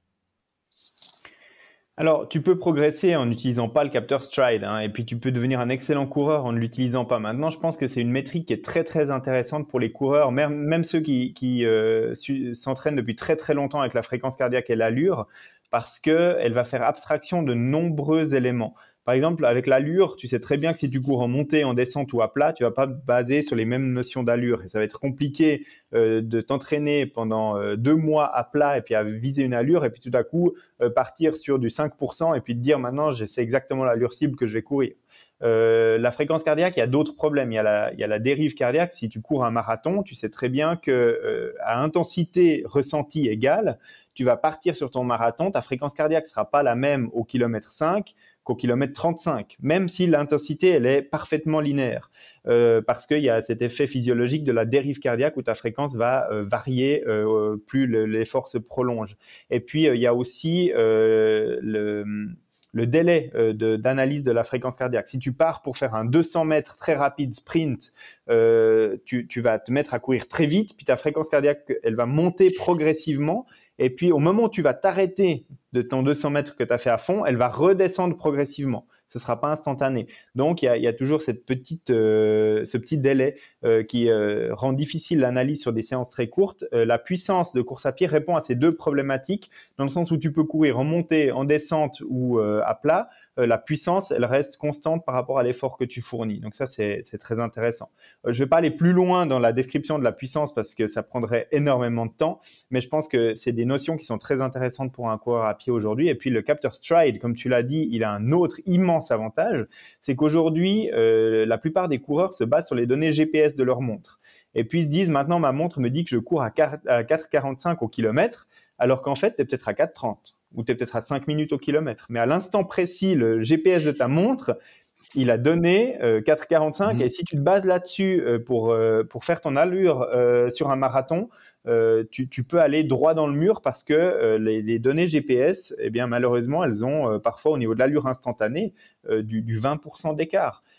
Alors, tu peux progresser en n'utilisant pas le capteur Stride, hein, et puis tu peux devenir un excellent coureur en ne l'utilisant pas. Maintenant, je pense que c'est une métrique qui est très très intéressante pour les coureurs, même, même ceux qui, qui euh, su, s'entraînent depuis très très longtemps avec la fréquence cardiaque et l'allure, parce qu'elle va faire abstraction de nombreux éléments. Par exemple, avec l'allure, tu sais très bien que si tu cours en montée, en descente ou à plat, tu vas pas te baser sur les mêmes notions d'allure. Et ça va être compliqué euh, de t'entraîner pendant euh, deux mois à plat et puis à viser une allure et puis tout à coup euh, partir sur du cinq pour cent et puis te dire maintenant, je sais exactement l'allure cible que je vais courir. Euh, la fréquence cardiaque, il y a d'autres problèmes. Il y a la, il y a la dérive cardiaque. Si tu cours un marathon, tu sais très bien que euh, à intensité ressentie égale, tu vas partir sur ton marathon, ta fréquence cardiaque sera pas la même au kilomètre cinq qu'au kilomètre trente-cinq, même si l'intensité, elle est parfaitement linéaire, euh, parce qu'il y a cet effet physiologique de la dérive cardiaque où ta fréquence va euh, varier euh, plus le, l'effort se prolonge. Et puis, euh, il y a aussi euh, le... le délai euh, de, d'analyse de la fréquence cardiaque. Si tu pars pour faire un deux cents mètres très rapide sprint, euh, tu, tu vas te mettre à courir très vite, puis ta fréquence cardiaque, elle va monter progressivement, et puis au moment où tu vas t'arrêter de ton deux cents mètres que tu as fait à fond, elle va redescendre progressivement. Ce ne sera pas instantané. Donc, il y a, il y a toujours cette petite, euh, ce petit délai euh, qui euh, rend difficile l'analyse sur des séances très courtes. Euh, la puissance de course à pied répond à ces deux problématiques, dans le sens où tu peux courir en montée, en descente ou euh, à plat. Euh, la puissance, elle reste constante par rapport à l'effort que tu fournis. Donc ça, c'est, c'est très intéressant. Euh, je ne vais pas aller plus loin dans la description de la puissance parce que ça prendrait énormément de temps, mais je pense que c'est des notions qui sont très intéressantes pour un coureur à pied aujourd'hui. Et puis, le capteur Stride, comme tu l'as dit, il a un autre immense avantage, c'est qu'aujourd'hui, euh, la plupart des coureurs se basent sur les données G P S de leur montre. Et puis, ils se disent, maintenant, ma montre me dit que je cours à quatre virgule quarante-cinq au kilomètre, alors qu'en fait, tu es peut-être à quatre virgule trente ou tu es peut-être à cinq minutes au kilomètre. Mais à l'instant précis, le G P S de ta montre, il a donné euh, quatre virgule quarante-cinq, mmh. Et si tu te bases là-dessus euh, pour, euh, pour faire ton allure euh, sur un marathon, euh, tu, tu peux aller droit dans le mur parce que euh, les, les données G P S, eh bien, malheureusement, elles ont euh, parfois au niveau de l'allure instantanée euh, du, du vingt pour cent d'écart.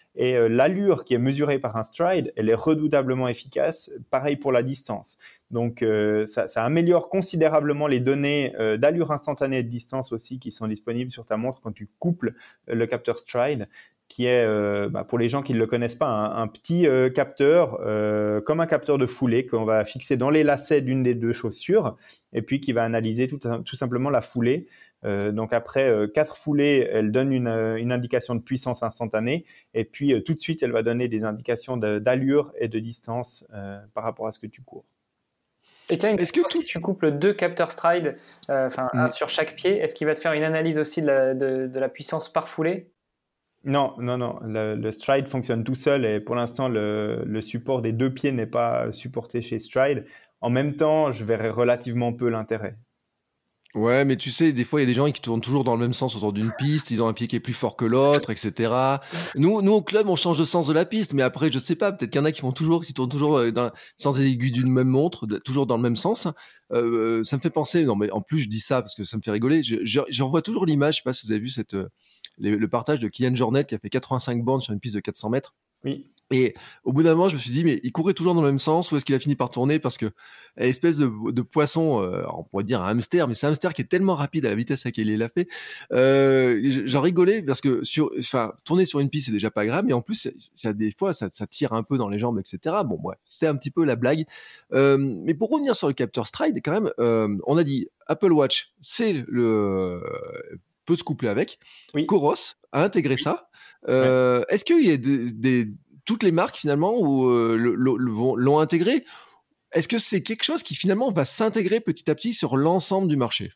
Et euh, l'allure qui est mesurée par un stride, elle est redoutablement efficace. Pareil pour la distance. Donc, euh, ça, ça améliore considérablement les données euh, d'allure instantanée et de distance aussi qui sont disponibles sur ta montre quand tu couples le capteur stride, qui est, euh, bah, pour les gens qui ne le connaissent pas, un, un petit euh, capteur, euh, comme un capteur de foulée qu'on va fixer dans les lacets d'une des deux chaussures, et puis qui va analyser tout, tout simplement la foulée. Euh, donc après euh, quatre foulées, elle donne une, une indication de puissance instantanée, et puis euh, tout de suite, elle va donner des indications de, d'allure et de distance euh, par rapport à ce que tu cours. Et tiens, est-ce que tout... si tu couples deux capteurs stride, enfin euh, mmh. un sur chaque pied, est-ce qu'il va te faire une analyse aussi de la, de, de la puissance par foulée ? Non, non, non. Le, le stride fonctionne tout seul et pour l'instant, le, le support des deux pieds n'est pas supporté chez stride. En même temps, je verrais relativement peu l'intérêt. Ouais, mais tu sais, des fois, il y a des gens qui tournent toujours dans le même sens autour d'une piste, ils ont un pied qui est plus fort que l'autre, et cetera. Nous, nous, au club, on change de sens de la piste, mais après, je sais pas, peut-être qu'il y en a qui font toujours, qui tournent toujours dans, sans les aiguilles d'une même montre, toujours dans le même sens. Euh, ça me fait penser, non, mais en plus, je dis ça parce que ça me fait rigoler. Je, je, j'en vois toujours l'image, je sais pas si vous avez vu cette, le, le partage de Kylian Jornet qui a fait quatre-vingt-cinq bornes sur une piste de quatre cents mètres. Oui. Et au bout d'un moment, je me suis dit, mais il courait toujours dans le même sens, ou est-ce qu'il a fini par tourner? Parce que, espèce de, de poisson, euh, on pourrait dire un hamster, mais c'est un hamster qui est tellement rapide à la vitesse à laquelle il l'a fait. Euh, j'en rigolais parce que sur, enfin, tourner sur une piste, c'est déjà pas grave, mais en plus, ça, ça des fois, ça, ça tire un peu dans les jambes, et cetera. Bon, bref, c'était un petit peu la blague. Euh, mais pour revenir sur le capteur stride, quand même, euh, on a dit Apple Watch, c'est le, peut se coupler avec. Oui. Coros a intégré ça. Euh, ouais. Est-ce qu'il y a des, des toutes les marques finalement où, euh, le, le, le, l'ont intégré? Est-ce que c'est quelque chose qui finalement va s'intégrer petit à petit sur l'ensemble du marché?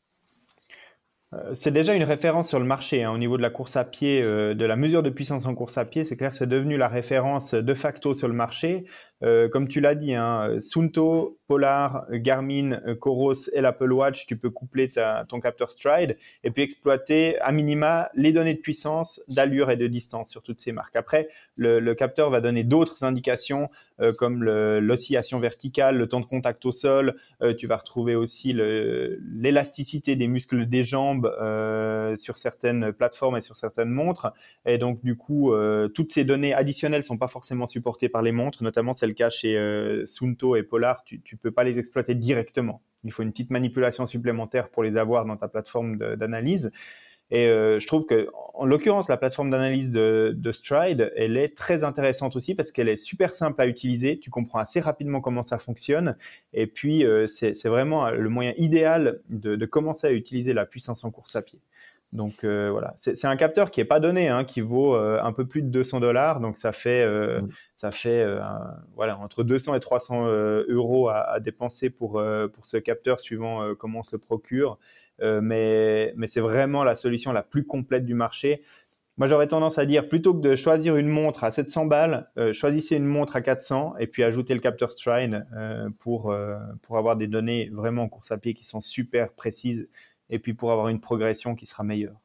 C'est déjà une référence sur le marché hein, au niveau de la course à pied, euh, de la mesure de puissance en course à pied. C'est clair que c'est devenu la référence de facto sur le marché. Euh, comme tu l'as dit, hein, Suunto, Polar, Garmin, Coros et l'Apple Watch, tu peux coupler ta, ton capteur stride et puis exploiter à minima les données de puissance, d'allure et de distance sur toutes ces marques. Après, le, le capteur va donner d'autres indications euh, comme le, l'oscillation verticale, le temps de contact au sol. Euh, tu vas retrouver aussi le, l'élasticité des muscles des jambes euh, sur certaines plateformes et sur certaines montres. Et donc, du coup, euh, toutes ces données additionnelles sont pas forcément supportées par les montres, notamment c'est le cas chez euh, Suunto et Polar. Tu, tu peux pas les exploiter directement. Il faut une petite manipulation supplémentaire pour les avoir dans ta plateforme de, d'analyse. Et euh, je trouve que, en l'occurrence, la plateforme d'analyse de, de Stride, elle est très intéressante aussi parce qu'elle est super simple à utiliser. Tu comprends assez rapidement comment ça fonctionne. Et puis, euh, c'est, c'est vraiment le moyen idéal de, de commencer à utiliser la puissance en course à pied. Donc euh, voilà, c'est, c'est un capteur qui est pas donné, hein, qui vaut euh, un peu plus de deux cents dollars. Donc ça fait, euh, mmh. ça fait euh, un, voilà, entre deux cents et trois cents euh, euros à, à dépenser pour, euh, pour ce capteur suivant euh, comment on se le procure. Euh, mais, mais c'est vraiment la solution la plus complète du marché. Moi, j'aurais tendance à dire, plutôt que de choisir une montre à sept cents balles, euh, choisissez une montre à quatre cents et puis ajoutez le capteur Stride euh, pour, euh, pour avoir des données vraiment en course à pied qui sont super précises et puis pour avoir une progression qui sera meilleure.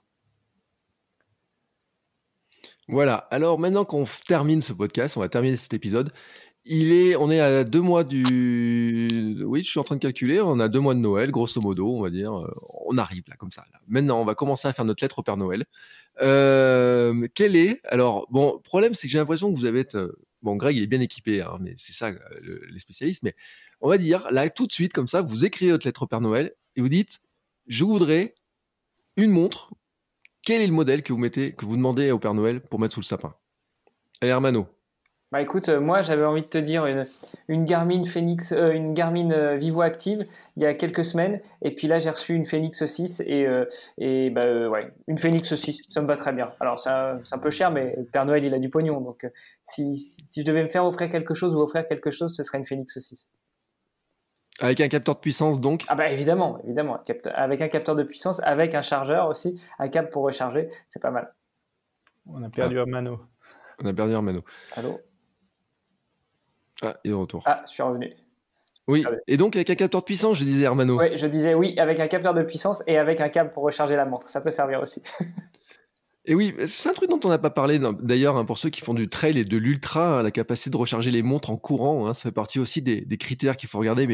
Voilà, alors maintenant qu'on termine ce podcast, on va terminer cet épisode. Il est, on est à deux mois du... Oui, je suis en train de calculer, on a deux mois de Noël, grosso modo, on va dire. On arrive là, comme ça. Là. Maintenant, on va commencer à faire notre lettre au Père Noël. Euh, quel est... Alors, bon, le problème, c'est que j'ai l'impression que vous avez... Être... Bon, Greg, il est bien équipé, hein, mais c'est ça, le, les spécialistes. Mais on va dire, là, tout de suite, comme ça, vous écrivez votre lettre au Père Noël et vous dites, je voudrais une montre. Quel est le modèle que vous mettez, que vous demandez au Père Noël pour mettre sous le sapin? Allez, Hermano. Bah écoute, euh, moi j'avais envie de te dire une, une Garmin Fenix, euh, une Garmin euh, Vivo Active il y a quelques semaines, et puis là j'ai reçu une Fenix six et euh, et bah euh, ouais, une Fenix six, ça me va très bien. Alors c'est un, c'est un peu cher, mais le Père Noël il a du pognon, donc euh, si, si si je devais me faire offrir quelque chose ou offrir quelque chose, ce serait une Fenix six. Avec un capteur de puissance donc? Ah bah évidemment, évidemment, avec un capteur de puissance, avec un chargeur aussi, un câble pour recharger, c'est pas mal. On a perdu ah. Hermano. On a perdu Hermano. Allô? Ah, il est de retour. Ah, je suis revenu. Oui, et donc avec un capteur de puissance, je disais Hermano. Oui, je disais oui, avec un capteur de puissance et avec un câble pour recharger la montre. Ça peut servir aussi. Et oui, c'est un truc dont on n'a pas parlé d'ailleurs, hein, pour ceux qui font du trail et de l'ultra, hein, la capacité de recharger les montres en courant, hein, ça fait partie aussi des, des critères qu'il faut regarder. Mais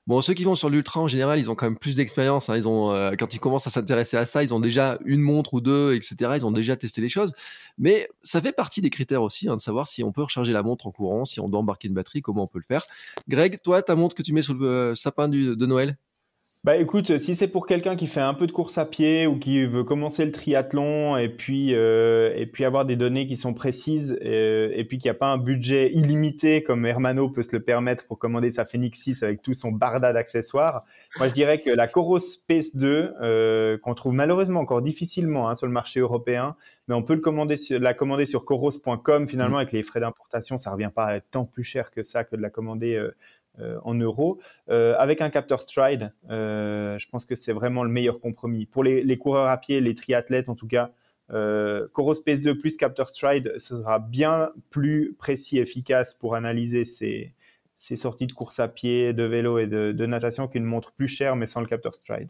Bon, ceux qui vont sur l'ultra en général, ils ont quand même plus d'expérience. Hein. Ils ont, euh, quand ils commencent à s'intéresser à ça, ils ont déjà une montre ou deux, et cetera. Ils ont déjà testé les choses. Mais ça fait partie des critères aussi, hein, de savoir si on peut recharger la montre en courant, si on doit embarquer une batterie, comment on peut le faire. Greg, toi, ta montre que tu mets sous le euh, sapin du, de Noël? Bah écoute, si c'est pour quelqu'un qui fait un peu de course à pied ou qui veut commencer le triathlon et puis euh, et puis avoir des données qui sont précises et, et puis qu'il n'y a pas un budget illimité comme Hermano peut se le permettre pour commander sa Fenix six avec tout son barda d'accessoires, moi je dirais que la Coros Space deux, euh, qu'on trouve malheureusement encore difficilement hein, sur le marché européen, mais on peut le commander sur, la commander sur coros point com finalement. Avec les frais d'importation, ça revient pas à être tant plus cher que ça que de la commander euh, Euh, en euros, euh, avec un capteur Stride. Euh, je pense que c'est vraiment le meilleur compromis. Pour les, les coureurs à pied, les triathlètes en tout cas, euh, Coros Space deux plus capteur Stride, ce sera bien plus précis et efficace pour analyser ces, ces sorties de course à pied, de vélo et de, de natation qu'une montre plus chère mais sans le capteur Stride.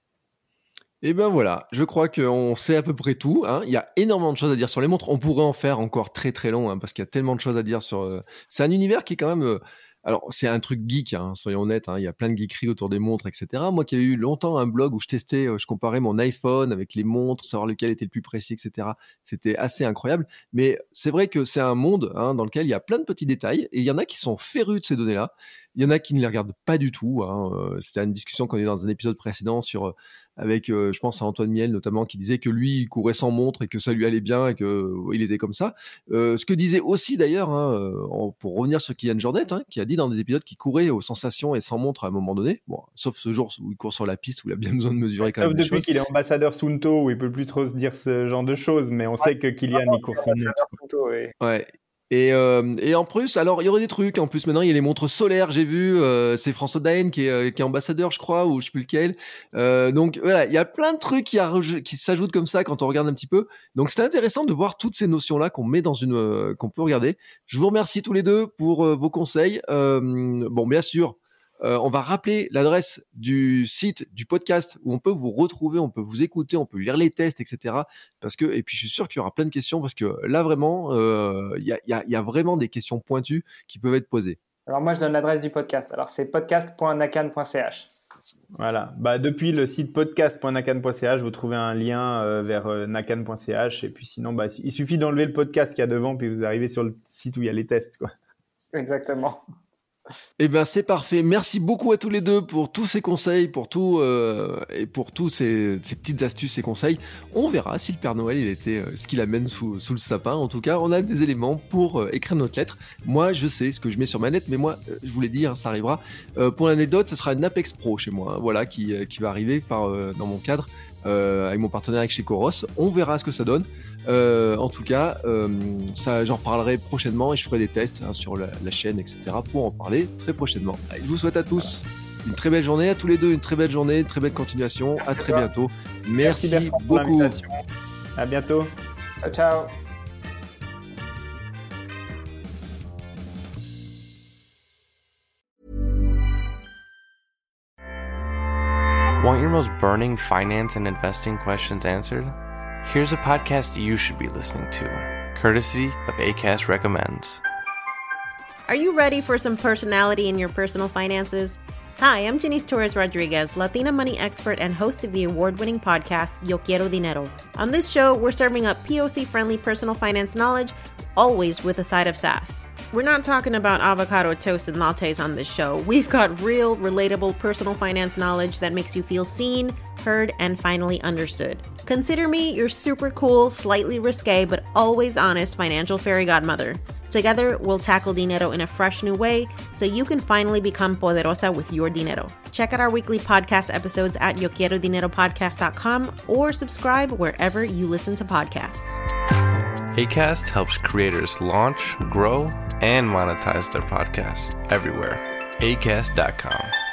Et ben voilà, je crois qu'on sait à peu près tout. Hein. Il y a énormément de choses à dire sur les montres. On pourrait en faire encore très très long hein, parce qu'il y a tellement de choses à dire sur. Euh... C'est un univers qui est quand même. Euh... Alors, c'est un truc geek, hein, soyons honnêtes, hein, il y a plein de geekeries autour des montres, et cetera. Moi qui avais eu longtemps un blog où je testais, euh, je comparais mon iPhone avec les montres, savoir lequel était le plus précis, et cetera. C'était assez incroyable. Mais c'est vrai que c'est un monde hein, dans lequel il y a plein de petits détails et il y en a qui sont férus de ces données-là. Il y en a qui ne les regardent pas du tout. Hein. Euh, c'était une discussion qu'on a eu dans un épisode précédent sur... Euh, avec, euh, je pense à Antoine Miel notamment, qui disait que lui, il courait sans montre et que ça lui allait bien et qu'il euh, était comme ça. Euh, ce que disait aussi d'ailleurs, hein, euh, pour revenir sur Kylian Jornet, hein, qui a dit dans des épisodes qu'il courait aux sensations et sans montre à un moment donné, bon, sauf ce jour où il court sur la piste où il a bien besoin de mesurer ouais, quand sauf même des depuis choses. qu'il est ambassadeur Sunto, où il peut plus trop se dire ce genre de choses, mais on ouais, sait que Kylian, il court sans montre. Sunto, oui. Ouais. Et, euh, et en plus, alors il y aurait des trucs. En plus, maintenant il y a les montres solaires. J'ai vu, euh, c'est François Daen qui est, qui est ambassadeur, je crois, ou je sais plus lequel. Euh, donc voilà, il y a plein de trucs qui, a, qui s'ajoutent comme ça quand on regarde un petit peu. Donc c'est intéressant de voir toutes ces notions-là qu'on met dans une, euh, qu'on peut regarder. Je vous remercie tous les deux pour euh, vos conseils. Euh, bon, bien sûr. Euh, on va rappeler l'adresse du site, du podcast où on peut vous retrouver, on peut vous écouter, on peut lire les tests, et cetera. Parce que, et puis je suis sûr qu'il y aura plein de questions parce que là vraiment, il euh, y, a, y, a, y a vraiment des questions pointues qui peuvent être posées. Alors moi je donne l'adresse du podcast. Alors c'est podcast point nakan point c h. Voilà. Bah, depuis le site podcast point nakan point c h, vous trouvez un lien euh, vers euh, nakan point c h et puis sinon, bah, il suffit d'enlever le podcast qu'il y a devant puis vous arrivez sur le site où il y a les tests, quoi. Exactement. Eh bien, c'est parfait. Merci beaucoup à tous les deux pour tous ces conseils, pour tout euh, et pour tous ces, ces petites astuces et conseils. On verra si le Père Noël il était euh, ce qu'il amène sous, sous le sapin. En tout cas, on a des éléments pour euh, écrire notre lettre. Moi, je sais ce que je mets sur ma lettre, mais moi, euh, je vous l'ai dit, hein, ça arrivera. Euh, pour l'anecdote, ce sera une Apex Pro chez moi, hein, voilà, qui, euh, qui va arriver par, euh, dans mon cadre euh, avec mon partenaire avec chez Coros. On verra ce que ça donne. Euh, en tout cas, euh, ça, j'en reparlerai prochainement et je ferai des tests hein, sur la, la chaîne, et cetera pour en parler très prochainement. Allez, je vous souhaite à tous une très belle journée, à tous les deux une très belle journée, une très belle continuation. Merci à très toi. Bientôt. Merci, Merci beaucoup. À bientôt. Ciao, ciao. Want your most burning finance and investing questions answered? Here's a podcast you should be listening to, courtesy of Acast Recommends. Are you ready for some personality in your personal finances? Hi, I'm Janice Torres Rodriguez, Latina money expert and host of the award-winning podcast, Yo Quiero Dinero. On this show, we're serving up P O C-friendly personal finance knowledge, always with a side of sass. We're not talking about avocado toast and lattes on this show. We've got real, relatable personal finance knowledge that makes you feel seen, heard, and finally understood. Consider me your super cool, slightly risque, but always honest financial fairy godmother. Together, we'll tackle dinero in a fresh new way so you can finally become poderosa with your dinero. Check out our weekly podcast episodes at yo quiero dinero podcast dot com or subscribe wherever you listen to podcasts. Acast helps creators launch, grow, and monetize their podcasts everywhere. acast dot com.